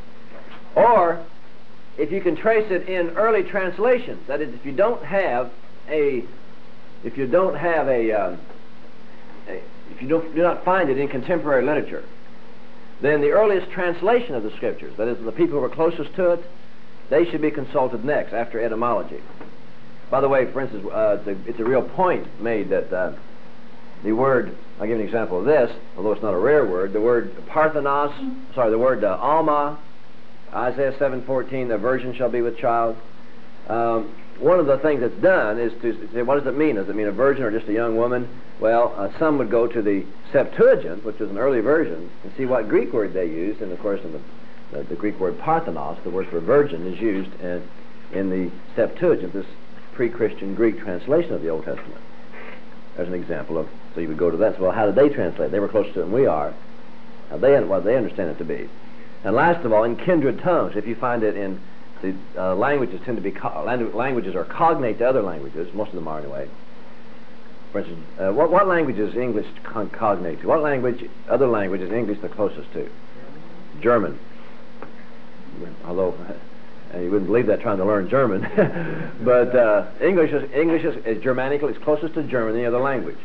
Or, if you can trace it in early translations, that is, if you don't have a, if you don't have a, um, a if you don't do not find it in contemporary literature, then the earliest translation of the scriptures, that is, the people who were closest to it, they should be consulted next after etymology. By the way, for instance, uh, it's, a, it's a real point made that uh, the word, I'll give you an example of this, although it's not a rare word, the word parthenos, sorry, the word uh, alma, Isaiah seven fourteen, the virgin shall be with child. Um, one of the things that's done is to say, what does it mean? Does it mean a virgin or just a young woman? Well, uh, some would go to the Septuagint, which is an early version, and see what Greek word they used. And of course, in the, the, the Greek word parthenos, the word for virgin, is used in, in the Septuagint, this pre-Christian Greek translation of the Old Testament. There's an example of, so you would go to that. So, well, how did they translate? They were closer to it than we are. How they, what they understand it to be. And last of all, in kindred tongues, if you find it in the uh, languages tend to be co- languages are cognate to other languages. Most of them are anyway. For instance, uh, what, what language is English con- cognate to? What language, other language is English the closest to? German. Although uh, you wouldn't believe that trying to learn German, but uh, English is English is, is Germanical. It's closest to German than any other language.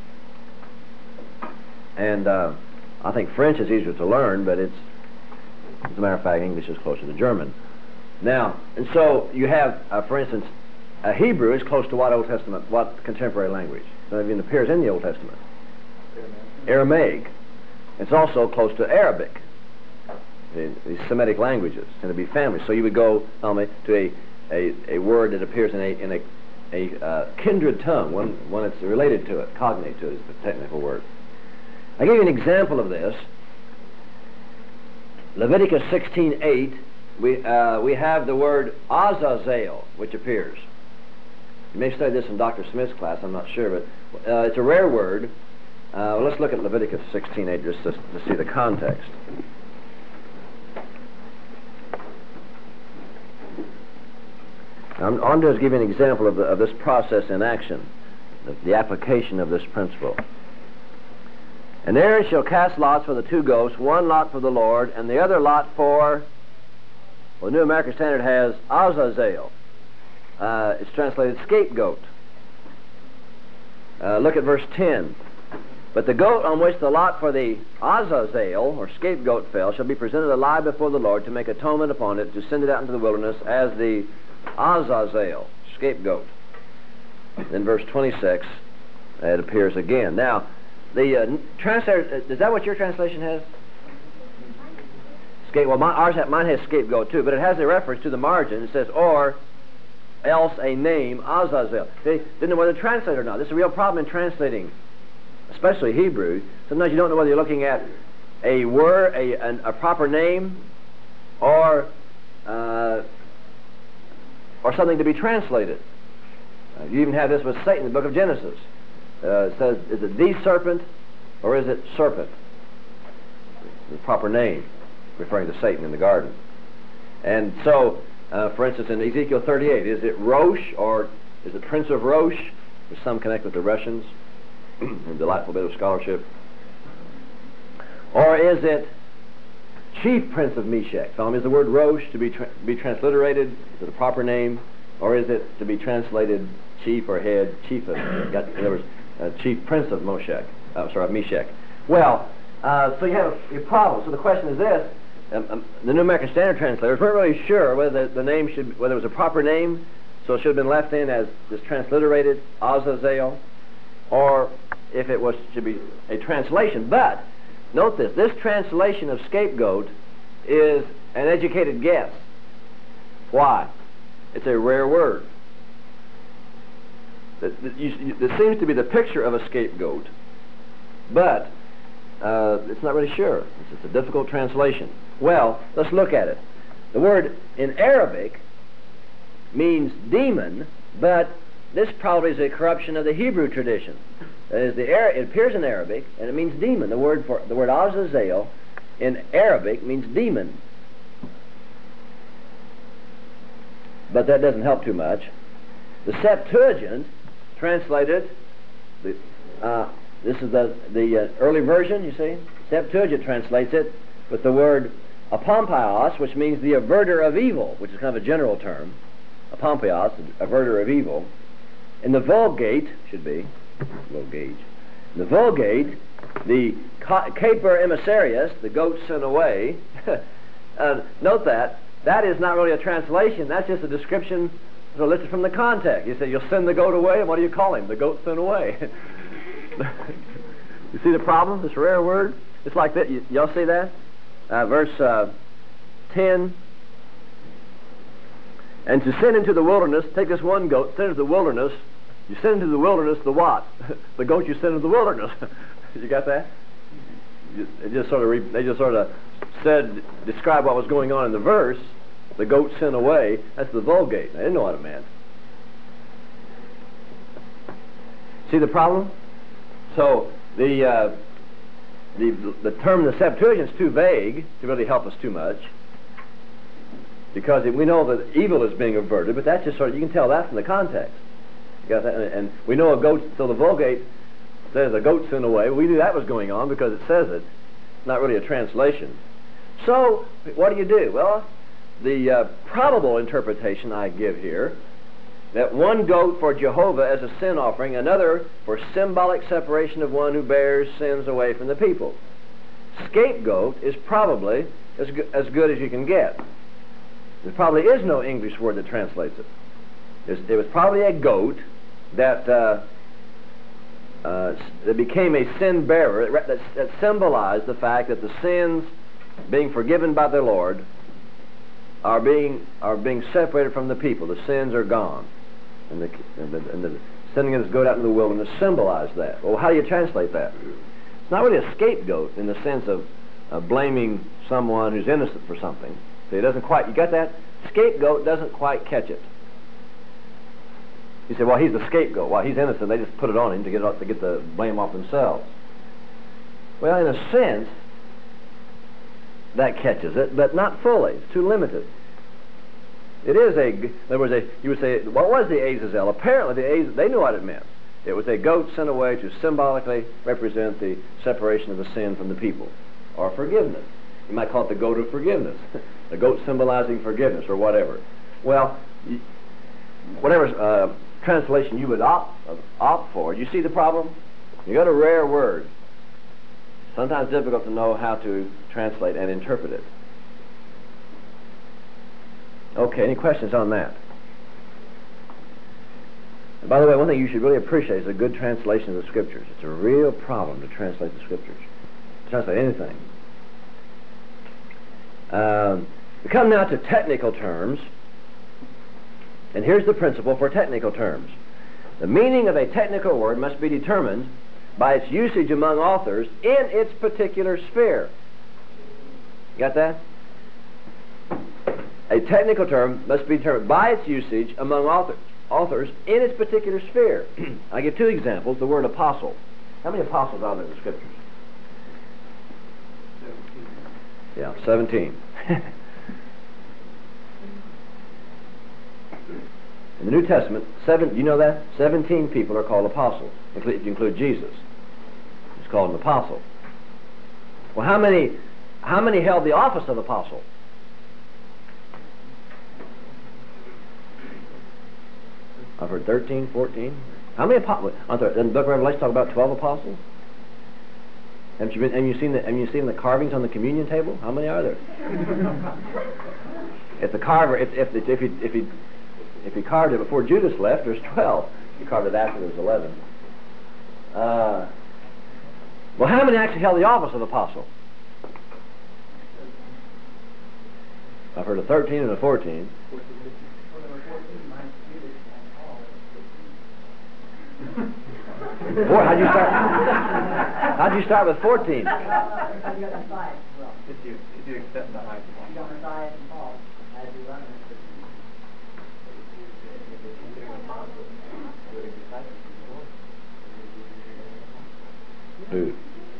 And uh, I think French is easier to learn, but it's, as a matter of fact, English is closer to German. Now, and so you have, uh, for instance, uh, Hebrew is close to what Old Testament, what contemporary language? So it even appears in the Old Testament. Aramaic. It's also close to Arabic. The, the Semitic languages tend to be families. So you would go um, to a, a, a word that appears in a in a, a uh, kindred tongue, one one that's related to it, cognate to it is the technical word. I'll give you an example of this. Leviticus sixteen eight, we, uh, we have the word Azazel, which appears. You may study this in Doctor Smith's class, I'm not sure, but uh, it's a rare word. Uh, well, let's look at Leviticus sixteen eight just to, to see the context. I'm, I'm just giving an example of, the, of this process in action, the, the application of this principle. And Aaron shall cast lots for the two goats, one lot for the Lord, and the other lot for, well, the New American Standard has Azazel. Uh, it's translated scapegoat. Uh, look at verse ten. But the goat on which the lot for the Azazel, or scapegoat, fell, shall be presented alive before the Lord to make atonement upon it, to send it out into the wilderness as the Azazel, scapegoat. Then verse twenty-six, it appears again. Now, the uh, translator, uh, is that what your translation has? Scape, well, my, ours, ha- mine has scapegoat too, but it has a reference to the margin. It says, or else a name, Azazel. They didn't know whether to translate or not. This is a real problem in translating, especially Hebrew. Sometimes you don't know whether you're looking at a word, a, an, a proper name, or uh, or something to be translated. Uh, you even have this with Satan in the book of Genesis. Uh, it says, is it the serpent, or is it serpent? The proper name, referring to Satan in the garden. And so, uh, for instance, in Ezekiel thirty-eight, is it Rosh, or is it Prince of Rosh? There's some connect with the Russians, a delightful bit of scholarship. Or is it Chief Prince of Meshech? Found is the word Rosh to be tra- be transliterated? Is it a proper name? Or is it to be translated chief or head, chief of, got, in other words, uh, Chief Prince of Meshech? Uh, sorry, of Meshech. Well, uh, so you have a, a problem. So the question is this: um, um, the New American Standard translators weren't really sure whether the, the name should, whether it was a proper name, so it should have been left in as just transliterated Azazel, or if it was should be a translation. But note this: this translation of scapegoat is an educated guess. Why? It's a rare word. That, that, you, that seems to be the picture of a scapegoat, but uh, it's not really sure. It's, it's a difficult translation. Well, let's look at it. The word in Arabic means demon, but this probably is a corruption of the Hebrew tradition. That is, the Ara- it appears in Arabic, and it means demon. The word for the word Azazel in Arabic means demon. But that doesn't help too much. The Septuagint translated, the, uh, this is the, the uh, early version, you see. Septuagint translates it with the word apompaios, which means the averter of evil, which is kind of a general term. Apompaios, averter of evil. In the Vulgate, should be, low gauge. In the Vulgate, the caper emissarius, the goat sent away, uh, note that, that is not really a translation, that's just a description so listed from the context. You say, you'll send the goat away, and what do you call him? The goat sent away. You see the problem, this rare word? It's like that, y- y'all see that? Uh, verse uh, ten, and to send into the wilderness, take this one goat, send into the wilderness, you send into the wilderness the what? The goat you send into the wilderness. You got that? You, it just sort of re- they just sort of said, describe what was going on in the verse, the goat sent away, that's the Vulgate. I didn't know what it meant. See the problem? So the uh, the the term in the Septuagint is too vague to really help us too much, because it, we know that evil is being averted, but that's just sort of, you can tell that from the context. You got that? And, and we know a goat. So the Vulgate says a goat sent away. We knew that was going on because it says it. It's not really a translation. So what do you do? Well, the uh, probable interpretation I give here, that one goat for Jehovah as a sin offering, another for symbolic separation of one who bears sins away from the people. Scapegoat is probably as, go- as good as you can get. There probably is no English word that translates it. It's, it was probably a goat that uh, uh, that became a sin bearer, that, that, that symbolized the fact that the sins being forgiven by the Lord are being are being separated from the people. The sins are gone. And the, and the, and the sending this goat out into the wilderness symbolized that. Well, how do you translate that? It's not really a scapegoat in the sense of uh, blaming someone who's innocent for something. So it doesn't quite, you got that? Scapegoat doesn't quite catch it. You say, well, he's the scapegoat. Well, he's innocent. They just put it on him to get to get the blame off themselves. Well, in a sense, that catches it, but not fully. It's too limited. It is a, there was a, you would say, what was the Azazel? Apparently, the Az, they knew what it meant. It was a goat sent away to symbolically represent the separation of the sin from the people, or forgiveness. You might call it the goat of forgiveness. The goat symbolizing forgiveness, or whatever. Well, you, whatever uh, translation you would opt, uh, opt for, you see the problem? You got a rare word. Sometimes difficult to know how to translate and interpret it. Okay, any questions on that? And by the way, one thing you should really appreciate is a good translation of the Scriptures. It's a real problem to translate the Scriptures. To translate anything. Um, we come now to technical terms, and here's the principle for technical terms. The meaning of a technical word must be determined by its usage among authors in its particular sphere. You got that? A technical term must be determined by its usage among authors, authors in its particular sphere. I give two examples. The word apostle. How many apostles are there in the Scriptures? Yeah, seventeen. In the New Testament, seven, you know that? seventeen people are called apostles, if you include Jesus. He's called an apostle. Well, how many, how many held the office of apostle? I've heard thirteen, fourteen. How many apostles? Doesn't the book of Revelation talk about twelve apostles? Haven't you been? Have you seen the? Have you seen the carvings on the communion table? How many are there? If the carver, if if the, if he if he if he carved it before Judas left, there's twelve. If he carved it after, there's eleven. Uh, well, how many actually held the office of apostle? I've heard of thirteen and a fourteen. Four, how'd you start? How'd you start with fourteen? You got Messiah. Well, If you, if you accept the high you got Messiah and Paul as you run it. Who?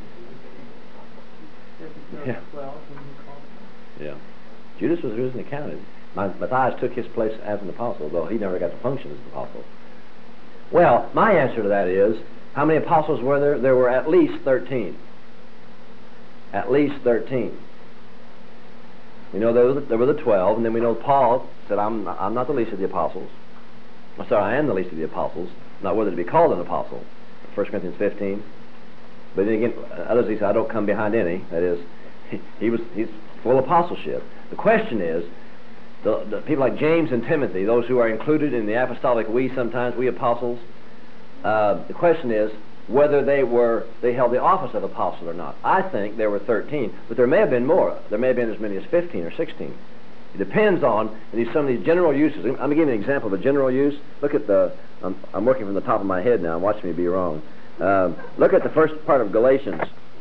Yeah. Yeah. Judas was risen and counted. Matthias took his place as an apostle, though he never got to function as an apostle. Well, my answer to that is, how many apostles were there? There were at least thirteen. At least thirteen. We know there were the, there were the twelve, and then we know Paul said, I'm, I'm not the least of the apostles. I'm sorry, I am the least of the apostles, not worthy to be called an apostle. First Corinthians fifteen. But then again, others he said, I don't come behind any. That is, he, he was he's full apostleship. The question is, the, the people like James and Timothy, those who are included in the apostolic we sometimes, we apostles, uh, the question is whether they were they held the office of apostle or not. I think there were thirteen, but there may have been more. There may have been as many as fifteen or sixteen. It depends on these, some of these general uses. I'm going to give you an example of a general use. Look at the, I'm, I'm working from the top of my head now. Watch me be wrong. Um, look at the first part of Galatians.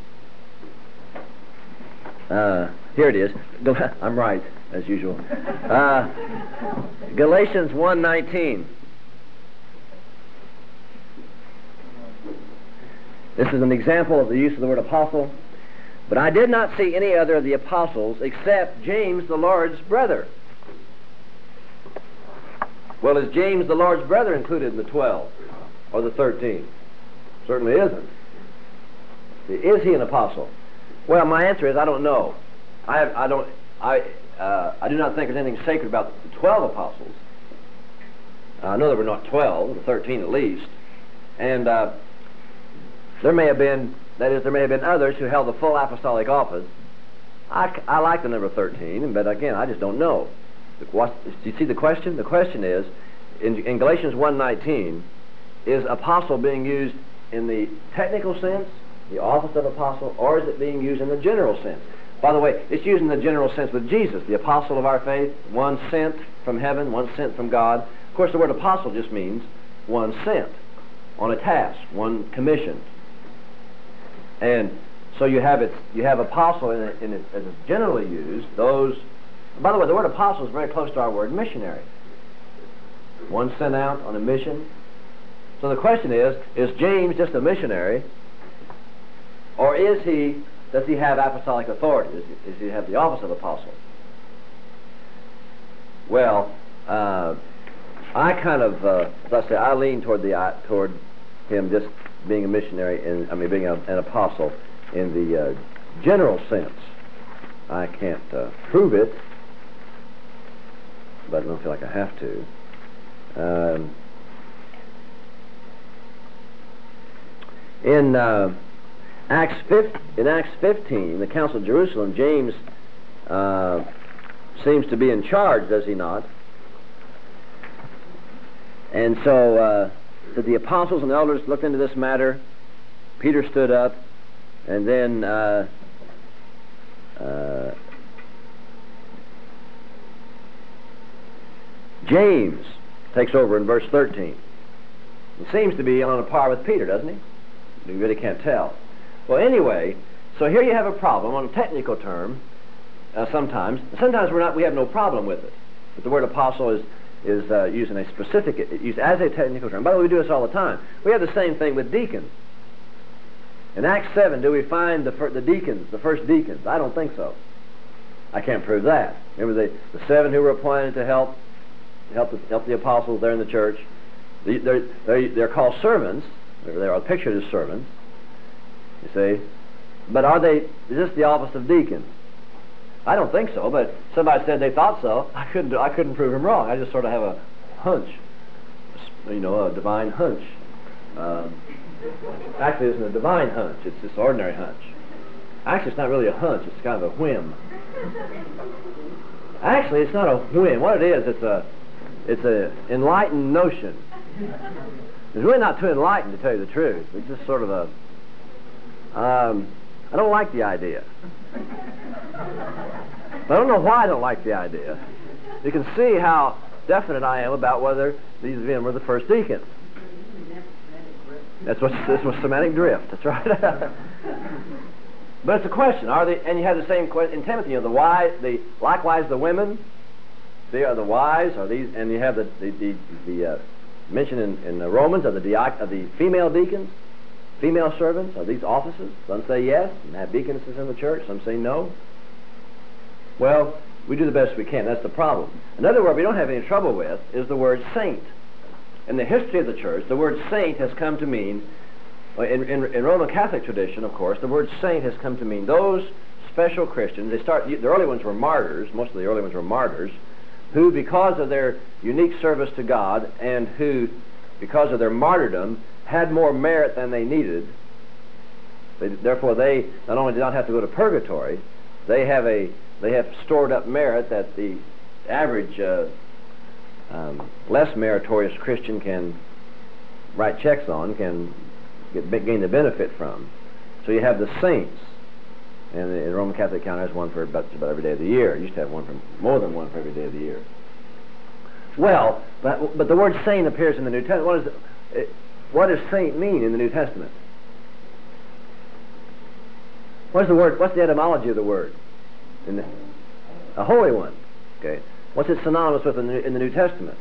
Uh, here it is. I'm right, as usual. Uh, Galatians one nineteen. This is an example of the use of the word apostle. But I did not see any other of the apostles except James, the Lord's brother. Well, is James, the Lord's brother, included in the twelve or the thirteen? Certainly isn't. Is he an apostle? Well, my answer is I don't know. I have, I don't. I uh, I do not think there's anything sacred about the twelve apostles. Uh, I know there were not twelve, but thirteen at least, and uh, there may have been. That is, there may have been others who held the full apostolic office. I, I like the number thirteen, but again, I just don't know. What, do you see the question? The question is, in, in Galatians one nineteen, is apostle being used in the technical sense, the office of apostle, or is it being used in the general sense? By the way, it's used in the general sense with Jesus, the apostle of our faith, one sent from heaven, one sent from God. Of course, the word apostle just means one sent on a task, one commissioned. And so you have it. You have apostle in it, in it as it's generally used. Those. By the way, the word apostle is very close to our word missionary. One sent out on a mission. So the question is: is James just a missionary, or is he? Does he have apostolic authority? Does he, does he have the office of apostle? Well, uh, I kind of, uh, as I say, I lean toward the uh, toward him just being a missionary, and I mean being a, an apostle in the uh, general sense. I can't uh, prove it, but I don't feel like I have to. Um, in uh, Acts fifteen, in Acts fifteen, the Council of Jerusalem, James uh, seems to be in charge, does he not? And so. Uh, that the apostles and elders looked into this matter. Peter stood up, and then uh, uh, James takes over in verse thirteen. He seems to be on a par with Peter, doesn't he? You really can't tell. Well, anyway, so here you have a problem on a technical term. Uh, sometimes, sometimes we're not. We have no problem with it. But the word apostle is is uh, used in a specific, used as a technical term. By the way, we do this all the time. We have the same thing with deacons. In Acts seven, do we find the fir- the deacons, the first deacons? I don't think so. I can't prove that. Remember the, the seven who were appointed to help to help the, help the apostles there in the church. The, they're, they're, they're called servants. They are pictured as servants. You see, but are they? Is this the office of deacon? I don't think so. But somebody said they thought so. I couldn't. I couldn't prove them wrong. I just sort of have a hunch. You know, a divine hunch. Um, actually, it isn't a divine hunch. It's this ordinary hunch. Actually, it's not really a hunch. It's kind of a whim. Actually, it's not a whim. What it is, it's a, it's a enlightened notion. It's really not too enlightened, to tell you the truth. It's just sort of a. Um, I don't like the idea. But I don't know why I don't like the idea. You can see how definite I am about whether these men were the first deacons. That's what this was semantic drift. That's right. But it's a question. Are they? And you have the same question in Timothy. You know, the wise, the likewise the women. They are the wise. Are these? And you have the the the, the uh, mention in, in the Romans of the deac- of the female deacons, female servants. Are these offices? Some say yes, and have deaconesses in the church. Some say no. Well, we do the best we can. That's the problem. Another word we don't have any trouble with is the word saint. In the history of the church, the word saint has come to mean, in, in, in Roman Catholic tradition, of course, the word saint has come to mean those special Christians. They start. The early ones were martyrs. Most of the early ones were martyrs, who, because of their unique service to God, and who, because of their martyrdom, had more merit than they needed. They, therefore, they not only did not have to go to purgatory, they have a they have stored up merit that the average uh, um, less meritorious Christian can write checks on, can get, gain the benefit from. So you have the saints, and the, the Roman Catholic calendar has one for about, about every day of the year. It used to have one for more than one for every day of the year. Well, but, but the word saint appears in the New Testament. What, is it, what does saint mean in the New Testament? What's the word? What's the etymology of the word? In the, a holy one. Okay. What's it synonymous with in the, in the New Testament?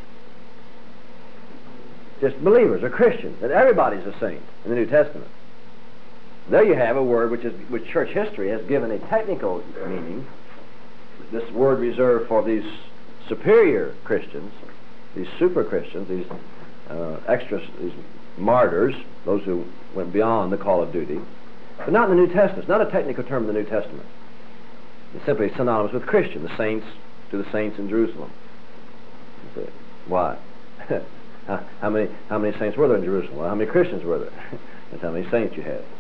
Just believers or Christians. And everybody's a saint in the New Testament. There you have a word which is which church history has given a technical meaning. This word reserved for these superior Christians, these super Christians, these uh, extra, these martyrs, those who went beyond the call of duty. But not in the New Testament. It's not a technical term in the New Testament. It's simply synonymous with Christian, the saints, to the saints in Jerusalem. You say, why? how, how many how many saints were there in Jerusalem? Well, how many Christians were there? That's how many saints you had.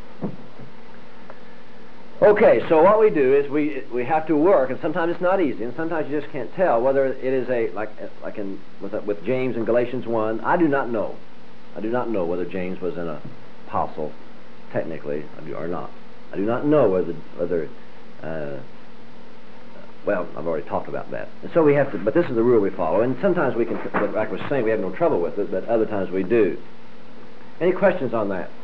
Okay, so what we do is we we have to work, and sometimes it's not easy, and sometimes you just can't tell whether it is a like like in with with James in Galatians one. I do not know. I do not know whether James was an apostle technically or not. I do not know whether whether. Uh, Well, I've already talked about that. And so we have to, but this is the rule we follow. And sometimes we can, like I was saying, we have no trouble with it, but other times we do. Any questions on that?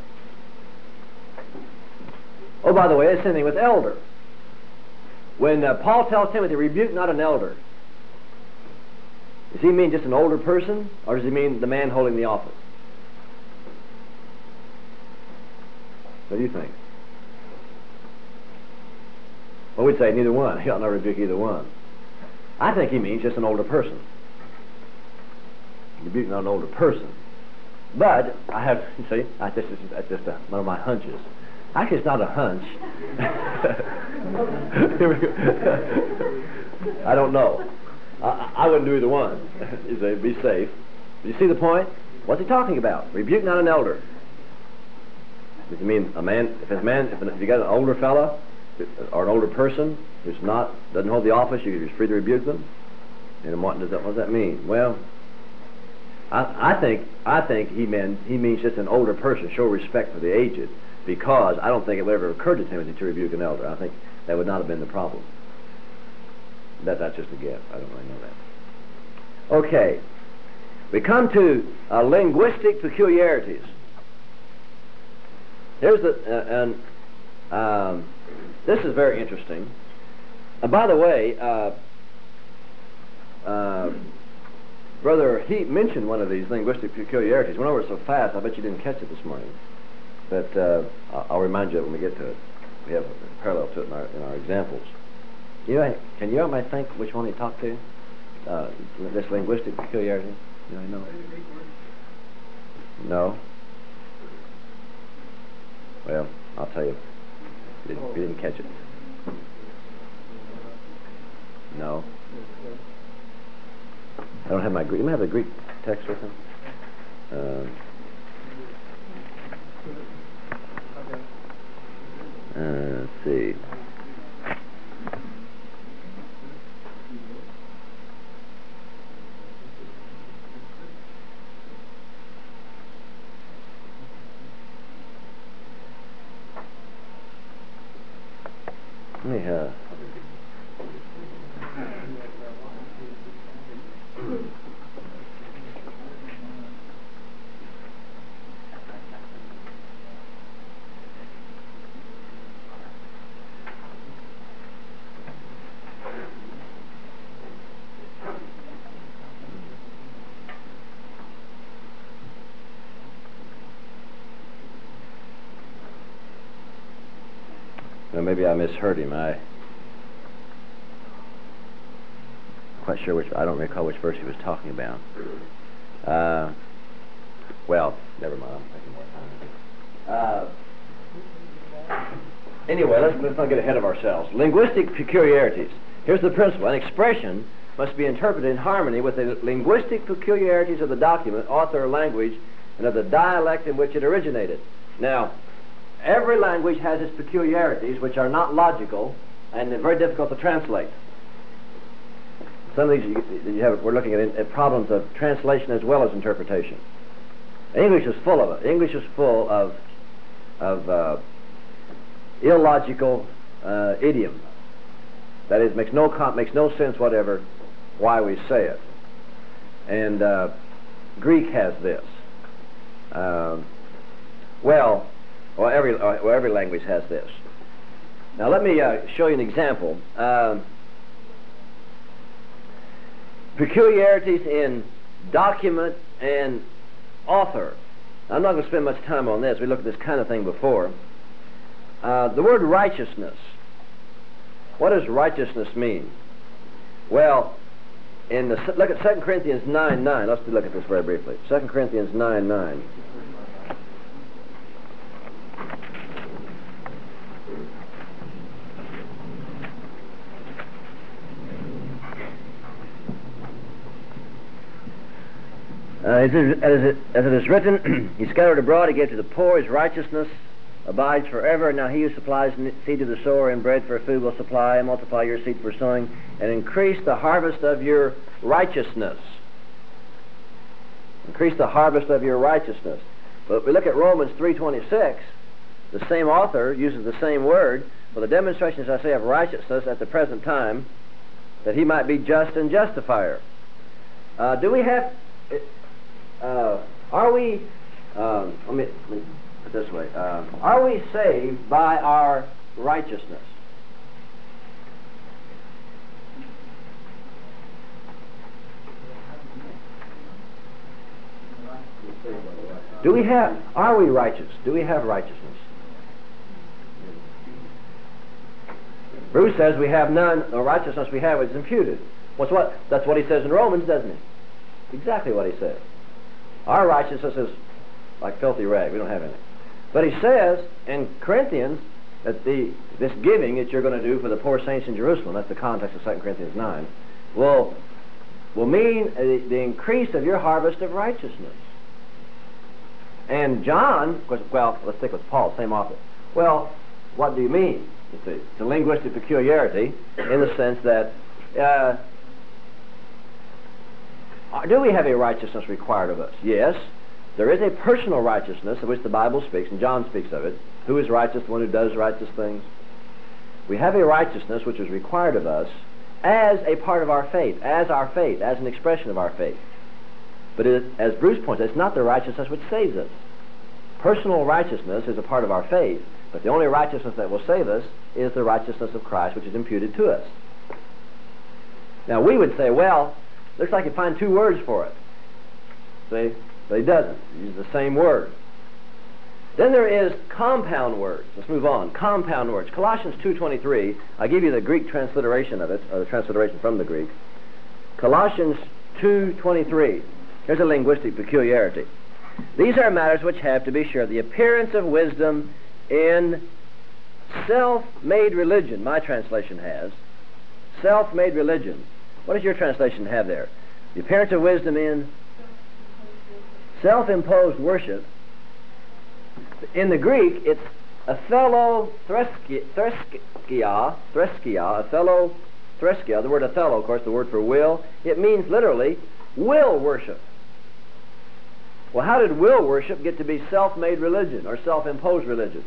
Oh, by the way, it's something with elder. When uh, Paul tells Timothy, rebuke not an elder, does he mean just an older person, or does he mean the man holding the office? What do you think? Well, we'd say neither one. He ought not rebuke either one. I think he means just an older person. Rebuke not an older person. But I have, you see, I, this is that's just a, one of my hunches. Actually, it's not a hunch. Here we go. I don't know. I, I wouldn't do either one. You say, be safe. You see the point? What's he talking about? Rebuke not an elder. Does it mean a man? If it's a man, if, if you got an older fella, or an older person who's not doesn't hold the office, you're just free to rebuke them. And what does that what does that mean? Well, I, I think I think he meant he means just an older person. Show respect for the aged, because I don't think it would ever occur to Timothy to rebuke an elder. I think that would not have been the problem. That that's just a guess. I don't really know that. Okay. We come to uh, linguistic peculiarities. Here's the, uh, and um, this is very interesting. And by the way, uh, uh, Brother Heat mentioned one of these linguistic peculiarities. Went over it so fast, I bet you didn't catch it this morning. But uh, I'll, I'll remind you of it when we get to it. We have a parallel to it in our, in our examples. You know, can you might think which one he talked to? Uh, this linguistic peculiarity? You know? No. Well, I'll tell you. You didn't, you didn't catch it. No. I don't have my Greek. You may have the Greek text with him. Uh, uh, let's see. Let me, uh, well, maybe I misheard him. I quite sure which, I don't recall which verse he was talking about. Uh, well, never mind, I'm taking more time. Uh, anyway, let's, let's not get ahead of ourselves. Linguistic peculiarities. Here's the principle. An expression must be interpreted in harmony with the linguistic peculiarities of the document, author, or language, and of the dialect in which it originated. Now, every language has its peculiarities, which are not logical and they're very difficult to translate. Some of these you, you have, we're looking at, at problems of translation as well as interpretation. English is full of it. English is full of of uh, illogical uh, idiom. That is, makes no comp, makes no sense whatever why we say it. And uh, Greek has this. Uh, well, well, every well, every language has this. Now, let me uh, show you an example. Uh, peculiarities in document and author. I'm not going to spend much time on this. We looked at this kind of thing before. Uh, the word righteousness. What does righteousness mean? Well, in the, look at Second Corinthians nine nine. Let's look at this very briefly. Second Corinthians nine nine. Uh, as, it, as, it, as it is written, he scattered abroad, he gave to the poor, his righteousness abides forever. Now he who supplies seed to the sower and bread for food will supply and multiply your seed for sowing and increase the harvest of your righteousness. Increase the harvest of your righteousness. But if we look at Romans three twenty-six, the same author uses the same word for the demonstration, as I say, of righteousness at the present time, that he might be just and justifier. Uh, do we have... Uh, are we, um, let, me, let me put it this way, uh, are we saved by our righteousness? Do we have, are we righteous? Do we have righteousness? Bruce says we have none, the righteousness we have is imputed. What's what? That's what he says in Romans, doesn't he? Exactly what he says. Our righteousness is like filthy rag. We don't have any. But he says in Corinthians that the this giving that you're going to do for the poor saints in Jerusalem, that's the context of Second Corinthians nine, will, will mean the, the increase of your harvest of righteousness. And John, well, let's stick with Paul, same author. Well, what do you mean? You see, it's a linguistic peculiarity in the sense that uh, do we have a righteousness required of us? Yes. There is a personal righteousness of which the Bible speaks, and John speaks of it. Who is righteous? The one who does righteous things. We have a righteousness which is required of us as a part of our faith, as our faith, as an expression of our faith. But it, as Bruce points out, it's not the righteousness which saves us. Personal righteousness is a part of our faith, but the only righteousness that will save us is the righteousness of Christ, which is imputed to us. Now, we would say, well, looks like you find two words for it. See? But he doesn't. He uses the same word. Then there is compound words. Let's move on. Compound words. Colossians two twenty-three. I give you the Greek transliteration of it, or the transliteration from the Greek. Colossians two twenty-three. Here's a linguistic peculiarity. These are matters which have, to be sure, the appearance of wisdom in self-made religion. My translation has. Self-made religion. What does your translation have there? The appearance of wisdom in self-imposed worship. In the Greek, it's Othello threskia, threskia, threskia, Othello threskia. The word Othello, of course, the word for will. It means literally will worship. Well, how did will worship get to be self-made religion or self-imposed religion?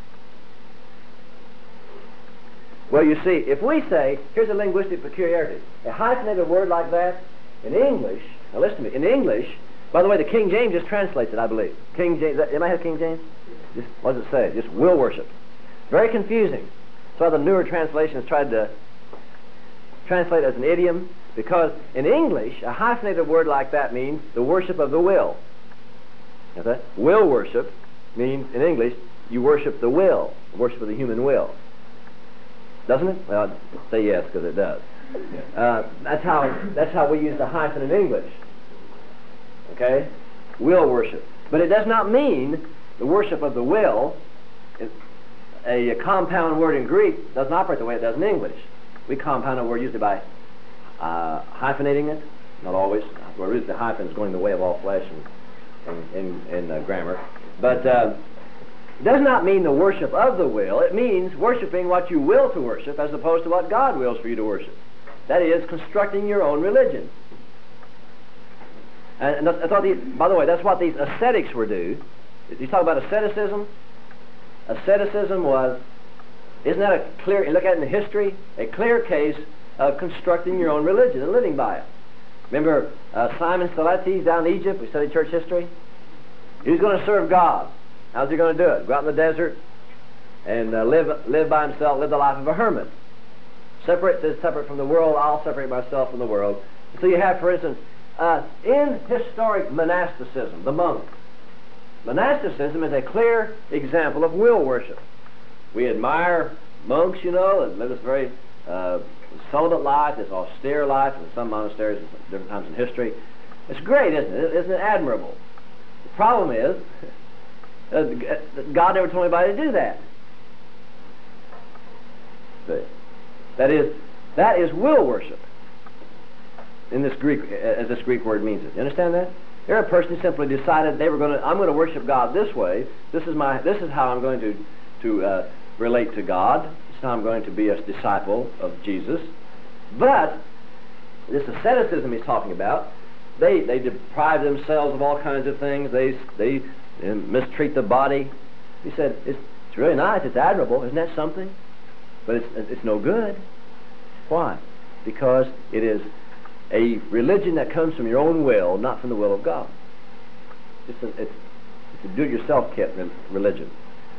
Well, you see, if we say, here's a linguistic peculiarity, a hyphenated word like that in English, now listen to me, in English, by the way, the King James just translates it, I believe. King James, anybody have King James? Just, what does it say? Just will worship. Very confusing. That's why the newer translations tried to translate it as an idiom, because in English, a hyphenated word like that means the worship of the will. Okay? Will worship means, in English, you worship the will, the worship of the human will. Doesn't it? Well, I'd say yes, because it does. Uh, that's how that's how we use the hyphen in English. Okay? Will worship. But it does not mean the worship of the will. It, a, a compound word in Greek doesn't operate the way it does in English. We compound a word usually by uh, hyphenating it. Not always. Well, really the hyphen is going the way of all flesh in, in, in, in uh, grammar. But uh, it does not mean the worship of the will. It means worshiping what you will to worship as opposed to what God wills for you to worship. That is, constructing your own religion. And I thought, these, by the way, that's what these ascetics were do. You talk about asceticism. Asceticism was, isn't that a clear, you look at it in history, a clear case of constructing your own religion and living by it. Remember uh, Simon Stylites down in Egypt? We studied church history. He was going to serve God. How's he going to do it? Go out in the desert and uh, live live by himself, live the life of a hermit. Separate, says separate from the world. I'll separate myself from the world. So you have, for instance, uh, in historic monasticism, the monk. Monasticism is a clear example of will worship. We admire monks, you know, and live this very uh, celibate life, this austere life, in some monasteries at different times in history. It's great, isn't it? Isn't it admirable? The problem is, uh, God never told anybody to do that. See? That is, that is will worship. In this Greek, as this Greek word means it. You understand that? Here, a person simply decided they were going to. I'm going to worship God this way. This is my. This is how I'm going to to uh, relate to God. This is how I'm going to be a disciple of Jesus. But this asceticism he's talking about, they they deprive themselves of all kinds of things. They they uh, mistreat the body. He said it's, it's really nice. It's admirable. Isn't that something? But it's it's no good. Why? Because it is a religion that comes from your own will, not from the will of God. It's a, it's, it's a do-it-yourself kit religion.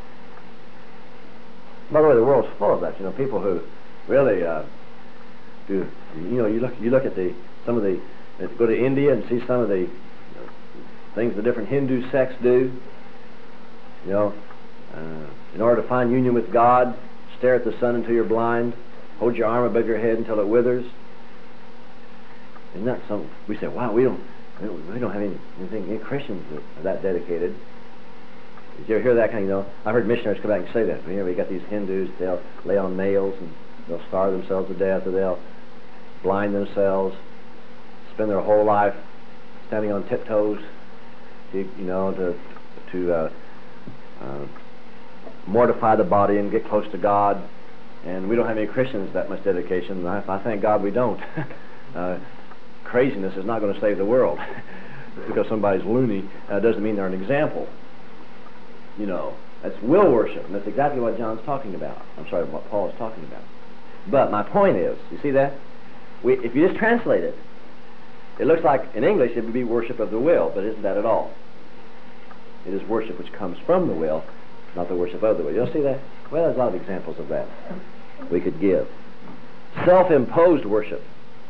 By the way, the world's full of that. You know, people who really uh, do. You know, you look you look at the some of the go to India and see some of the you know, things the different Hindu sects do. You know, uh, in order to find union with God, stare at the sun until you're blind. Hold your arm above your head until it withers. Isn't that something? We say, wow, we don't, we don't have any, anything, any Christians that are that dedicated. Did you ever hear that kind of, you know? I've heard missionaries come back and say that. You know, we got these Hindus, they'll lay on nails and they'll starve themselves to death, or they'll blind themselves, spend their whole life standing on tiptoes, to, you know, to, to uh, uh, mortify the body and get close to God. And we don't have any Christians that much dedication. And I, I thank God we don't. uh, craziness is not going to save the world. Because somebody's loony uh, doesn't mean they're an example. You know, that's will worship, and that's exactly what John's talking about. I'm sorry, what Paul is talking about. But my point is, you see that? we, if you just translate it, it looks like in English it would be worship of the will, but it isn't that at all. It is worship which comes from the will, not the worship of the will. You'll see that? Well, there's a lot of examples of that we could give. Self-imposed worship.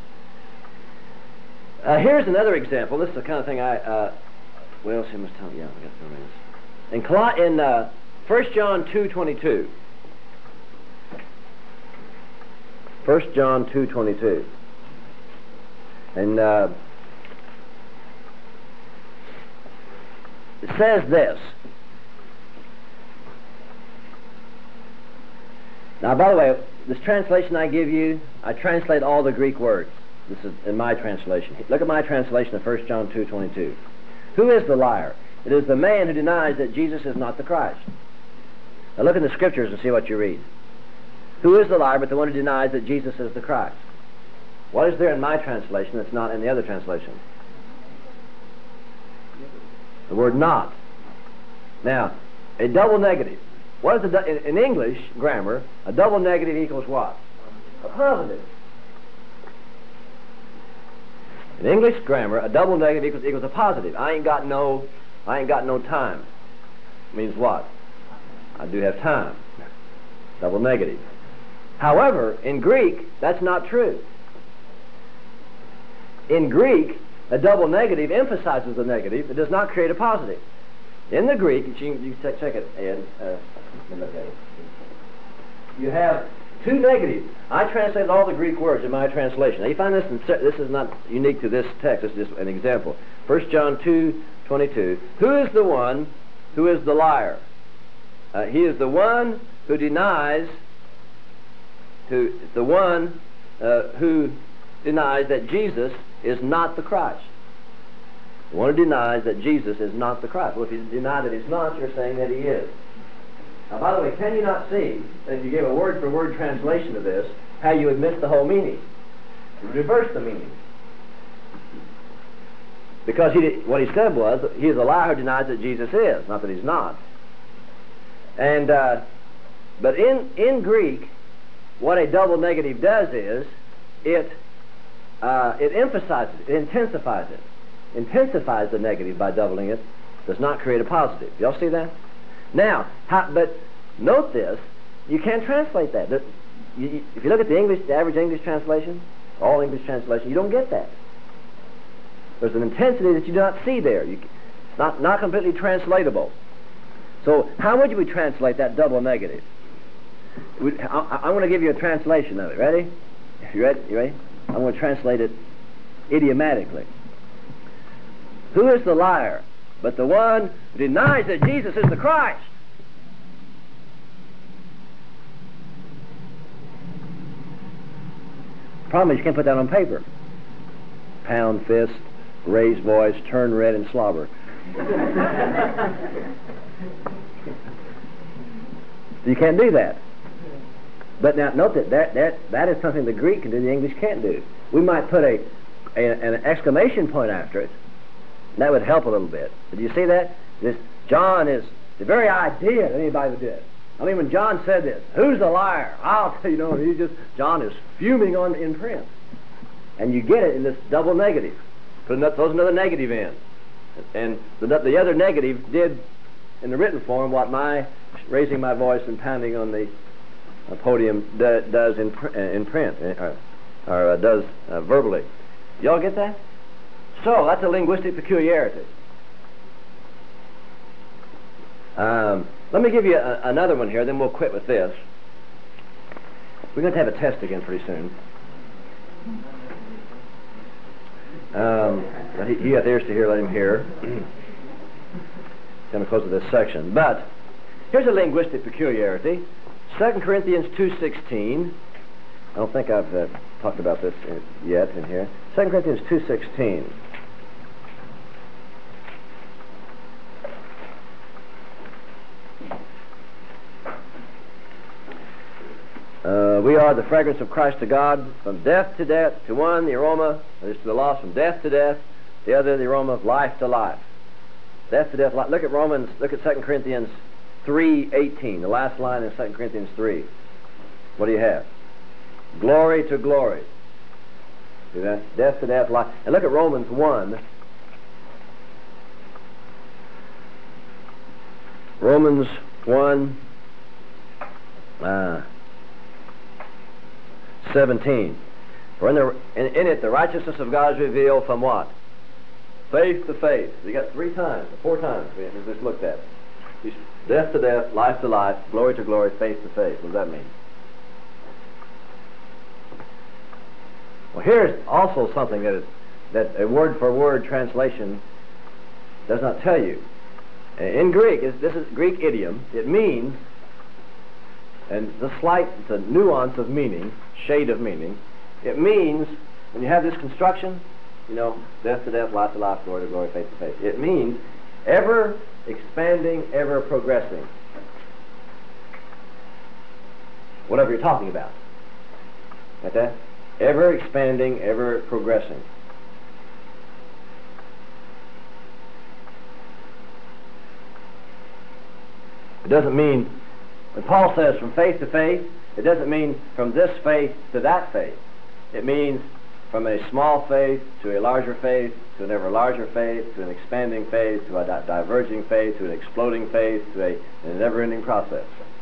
Uh, here's another example. This is the kind of thing I, uh, well, see, I must tell you, yeah, I got four minutes. In, Col- in uh, First John two twenty-two. First John two twenty-two. And uh, it says this. Now, by the way, this translation I give you, I translate all the Greek words. This is in my translation. Look at my translation of First John two twenty-two. Who is the liar? It is the man who denies that Jesus is not the Christ. Now look in the Scriptures and see what you read. Who is the liar but the one who denies that Jesus is the Christ? What is there in my translation that's not in the other translation? The word not. Now, a double negative. What is the, in, in English grammar, a double negative equals what? A positive. In English grammar, a double negative equals equals a positive. I ain't got no, I ain't got no time. Means what? I do have time. Double negative. However, in Greek, that's not true. In Greek, a double negative emphasizes the negative. It does not create a positive. In the Greek, you can, you can check it, Ed. Uh, let me look at it. You have two negatives. I translated all the Greek words in my translation. Now you find this, in, this is not unique to this text. This is just an example. First John two twenty-two. Who is the one who is the liar? Uh, he is the one who denies, who the one uh, who denies that Jesus is not the Christ. The one who denies that Jesus is not the Christ. Well, if you deny that he's not, you're saying that he is. Now, by the way, can you not see, if you gave a word-for-word translation of this, how you would miss the whole meaning? You reverse the meaning. Because he did, what he said was, he is a liar who denies that Jesus is, not that he's not. And, uh, but in, in Greek, what a double negative does is, it, uh, it emphasizes, it intensifies it. Intensifies the negative by doubling it, does not create a positive. Y'all see that? Now, how, but note this, you can't translate that. The, you, you, if you look at the English, the average English translation, all English translation, you don't get that. There's an intensity that you do not see there. You, it's not, not completely translatable. So how would we translate that double negative? We, I, I want to give you a translation of it. Ready? You ready? You ready? I'm going to translate it idiomatically. Who is the liar but the one who denies that Jesus is the Christ? Problem is you can't put that on paper. Pound fist, raise voice, turn red, and slobber. You can't do that. But now note that that, that that is something the Greek can do, the English can't do. We might put a, a an exclamation point after it. That would help a little bit. Did you see that? This John is the very idea that anybody would do it. I mean, when John said this, who's the liar? I'll tell you, know, he just John is fuming on in print, and you get it in this double negative. Put another, throws another negative in, and the the other negative did in the written form what my raising my voice and pounding on the uh, podium do, does in pr- in print, or, or uh, does uh, verbally. Y'all get that? So, that's a linguistic peculiarity. Um, let me give you a, another one here, then we'll quit with this. We're going to have a test again pretty soon. Um, he, he got ears to hear, let him hear. Going to close with this section. But, here's a linguistic peculiarity. Second Corinthians two sixteen. I don't think I've uh, talked about this in, yet in here. Second Corinthians two sixteen. Uh, we are the fragrance of Christ to God, from death to death, to one the aroma, that is to the lost, from death to death, the other the aroma of life to life. Death to death, life. Look at Romans, look at Second Corinthians three eighteen, the last line in Second Corinthians three. What do you have? Glory to glory. See that? Death to death, life. And look at Romans one. Romans one, uh, seventeen. For in, the, in, in it the righteousness of God is revealed from what? Faith to faith. You got three times, four times we just looked at it. Death to death, life to life, glory to glory, faith to faith. What does that mean? Well, here's also something that is that a word-for-word translation does not tell you. In Greek, this is Greek idiom. It means, and the slight, the nuance of meaning, shade of meaning, it means when you have this construction, you know, death to death, life to life, glory to glory, faith to faith. It means ever expanding, ever progressing. Whatever you're talking about. Got that? Ever expanding, ever progressing. It doesn't mean, when Paul says from faith to faith, it doesn't mean from this faith to that faith. It means from a small faith to a larger faith, to an ever larger faith, to an expanding faith, to a di diverging faith, to an exploding faith, to a, a never-ending process.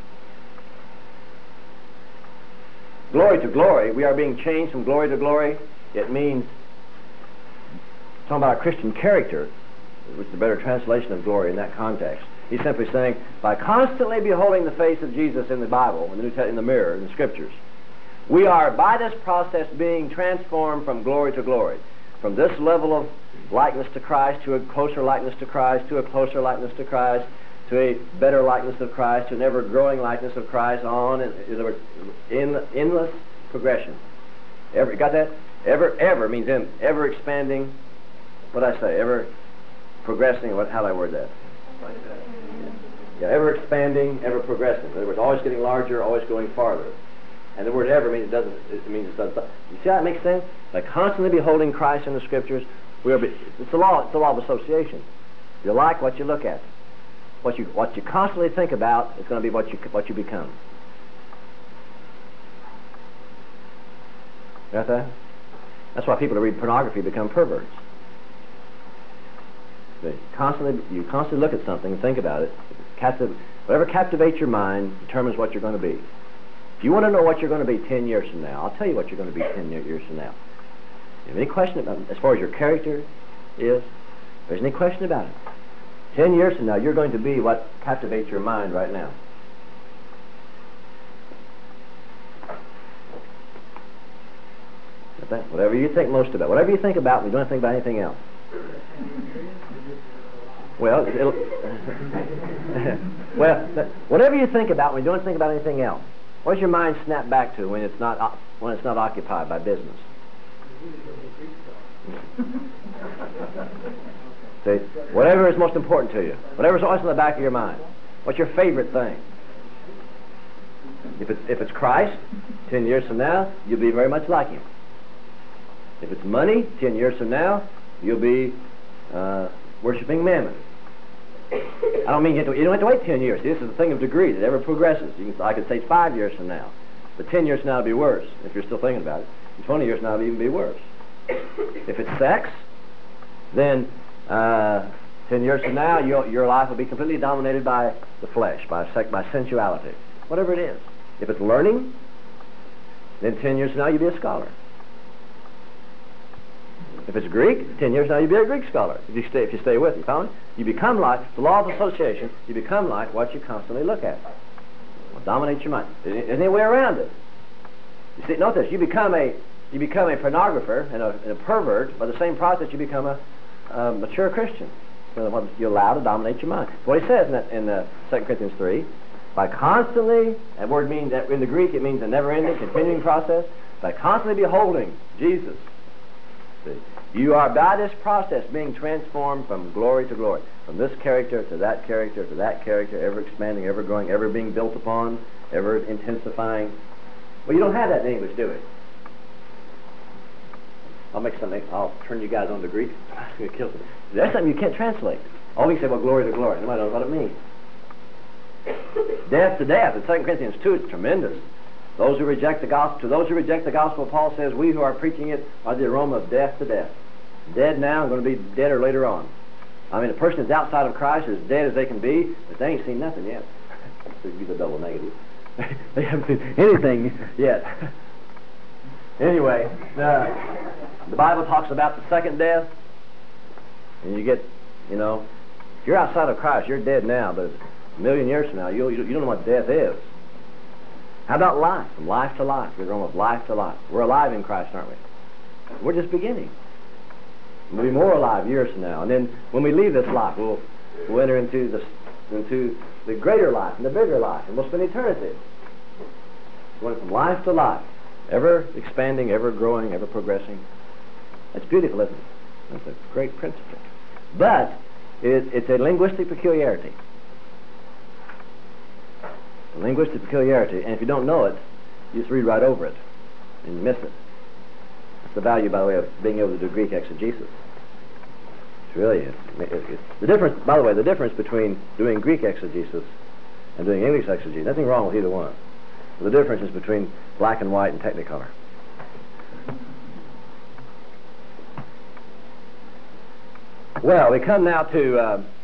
Glory to glory, we are being changed from glory to glory. It means, talking about our Christian character, which is a better translation of glory in that context. He's simply saying, by constantly beholding the face of Jesus in the Bible, in the, New Testament, in the mirror, in the Scriptures, we are, by this process, being transformed from glory to glory. From this level of likeness to Christ to a closer likeness to Christ, to a closer likeness to Christ, to a better likeness of Christ, to an ever-growing likeness of Christ, on, in, in other words, in endless progression. Ever, got that? Ever, ever means in, ever expanding, what did I say? Ever progressing, what, how do I word that? Like that. Yeah, ever expanding, ever progressing. In other words, always getting larger, always going farther. And the word ever means it doesn't, it means it doesn't. You see how it makes sense? By constantly beholding Christ in the Scriptures, we are, it's the law, it's the law of association. You like what you look at. What you, what you constantly think about is going to be what you, what you become. Got that? That's why people who read pornography become perverts. They constantly, you constantly look at something and think about it. Captiv whatever captivates your mind determines what you're going to be. If you want to know what you're going to be ten years from now, I'll tell you what you're going to be ten years from now. You have any question about, as far as your character is, if there's any question about it. Ten years from now, you're going to be what captivates your mind right now. Whatever you think most about. Whatever you think about, we don't think about anything else. Well, it'll well, whatever you think about, when you don't think about anything else, what does your mind snap back to when it's not when it's not occupied by business? See, whatever is most important to you, whatever's always in the back of your mind. What's your favorite thing? If it's if it's Christ, ten years from now, you'll be very much like Him. If it's money, ten years from now, you'll be uh, worshiping Mammon. I don't mean you, have to, you don't have to wait ten years. See, this is a thing of degree that ever progresses. You can, I could say five years from now, but ten years from now it'll be worse if you're still thinking about it. And twenty years from now it'll even be worse. If it's sex, then uh, ten years from now your your life will be completely dominated by the flesh, by sex, by sensuality, whatever it is. If it's learning, then ten years from now you'll be a scholar. If it's Greek, ten years from now you'll be a Greek scholar. If you stay, if you stay with me, follow? You become like the law of association. You become like what you constantly look at. Will dominate your mind. There's any way around it. You see, note this: you become a you become a pornographer and a, and a pervert by the same process you become a, a mature Christian. So you allow to dominate your mind. That's what he says in, that, in uh, Second Corinthians three. By constantly, that word means that in the Greek it means a never-ending, continuing process. By constantly beholding Jesus. See, you are by this process being transformed from glory to glory, from this character to that character to that character, ever expanding, ever growing, ever being built upon, ever intensifying. Well, you don't have that in English, do we? I'll make something. I'll turn you guys on to Greek. That's something you can't translate. All we say, well, glory to glory. Nobody knows what it means. Death to death in Second Corinthians two is tremendous. Those who reject the gospel, to those who reject the gospel, Paul says, we who are preaching it are the aroma of death to death. Dead now and going to be deader later on. I mean, a person that's outside of Christ is as dead as they can be, but they ain't seen nothing yet. So you get the double negative. They haven't seen anything yet. Anyway, uh, the Bible talks about the second death, and you get, you know, if you're outside of Christ, you're dead now, but a million years from now, you'll, you don't know what death is. How about life? From life to life. We're going with life to life. We're alive in Christ, aren't we? We're just beginning. We'll be more alive years from now. And then when we leave this life, we'll, we'll enter into the, into the greater life and the bigger life, and we'll spend eternity. Going from life to life. Ever expanding, ever growing, ever progressing. That's beautiful, isn't it? That's a great principle. But it, it's a linguistic peculiarity. A linguistic peculiarity, and if you don't know it, you just read right over it, and you miss it. That's the value, by the way, of being able to do Greek exegesis. It's really, it, it, it, the difference, by the way, the difference between doing Greek exegesis and doing English exegesis, nothing wrong with either one. The difference is between black and white and technicolor. Well, we come now to uh,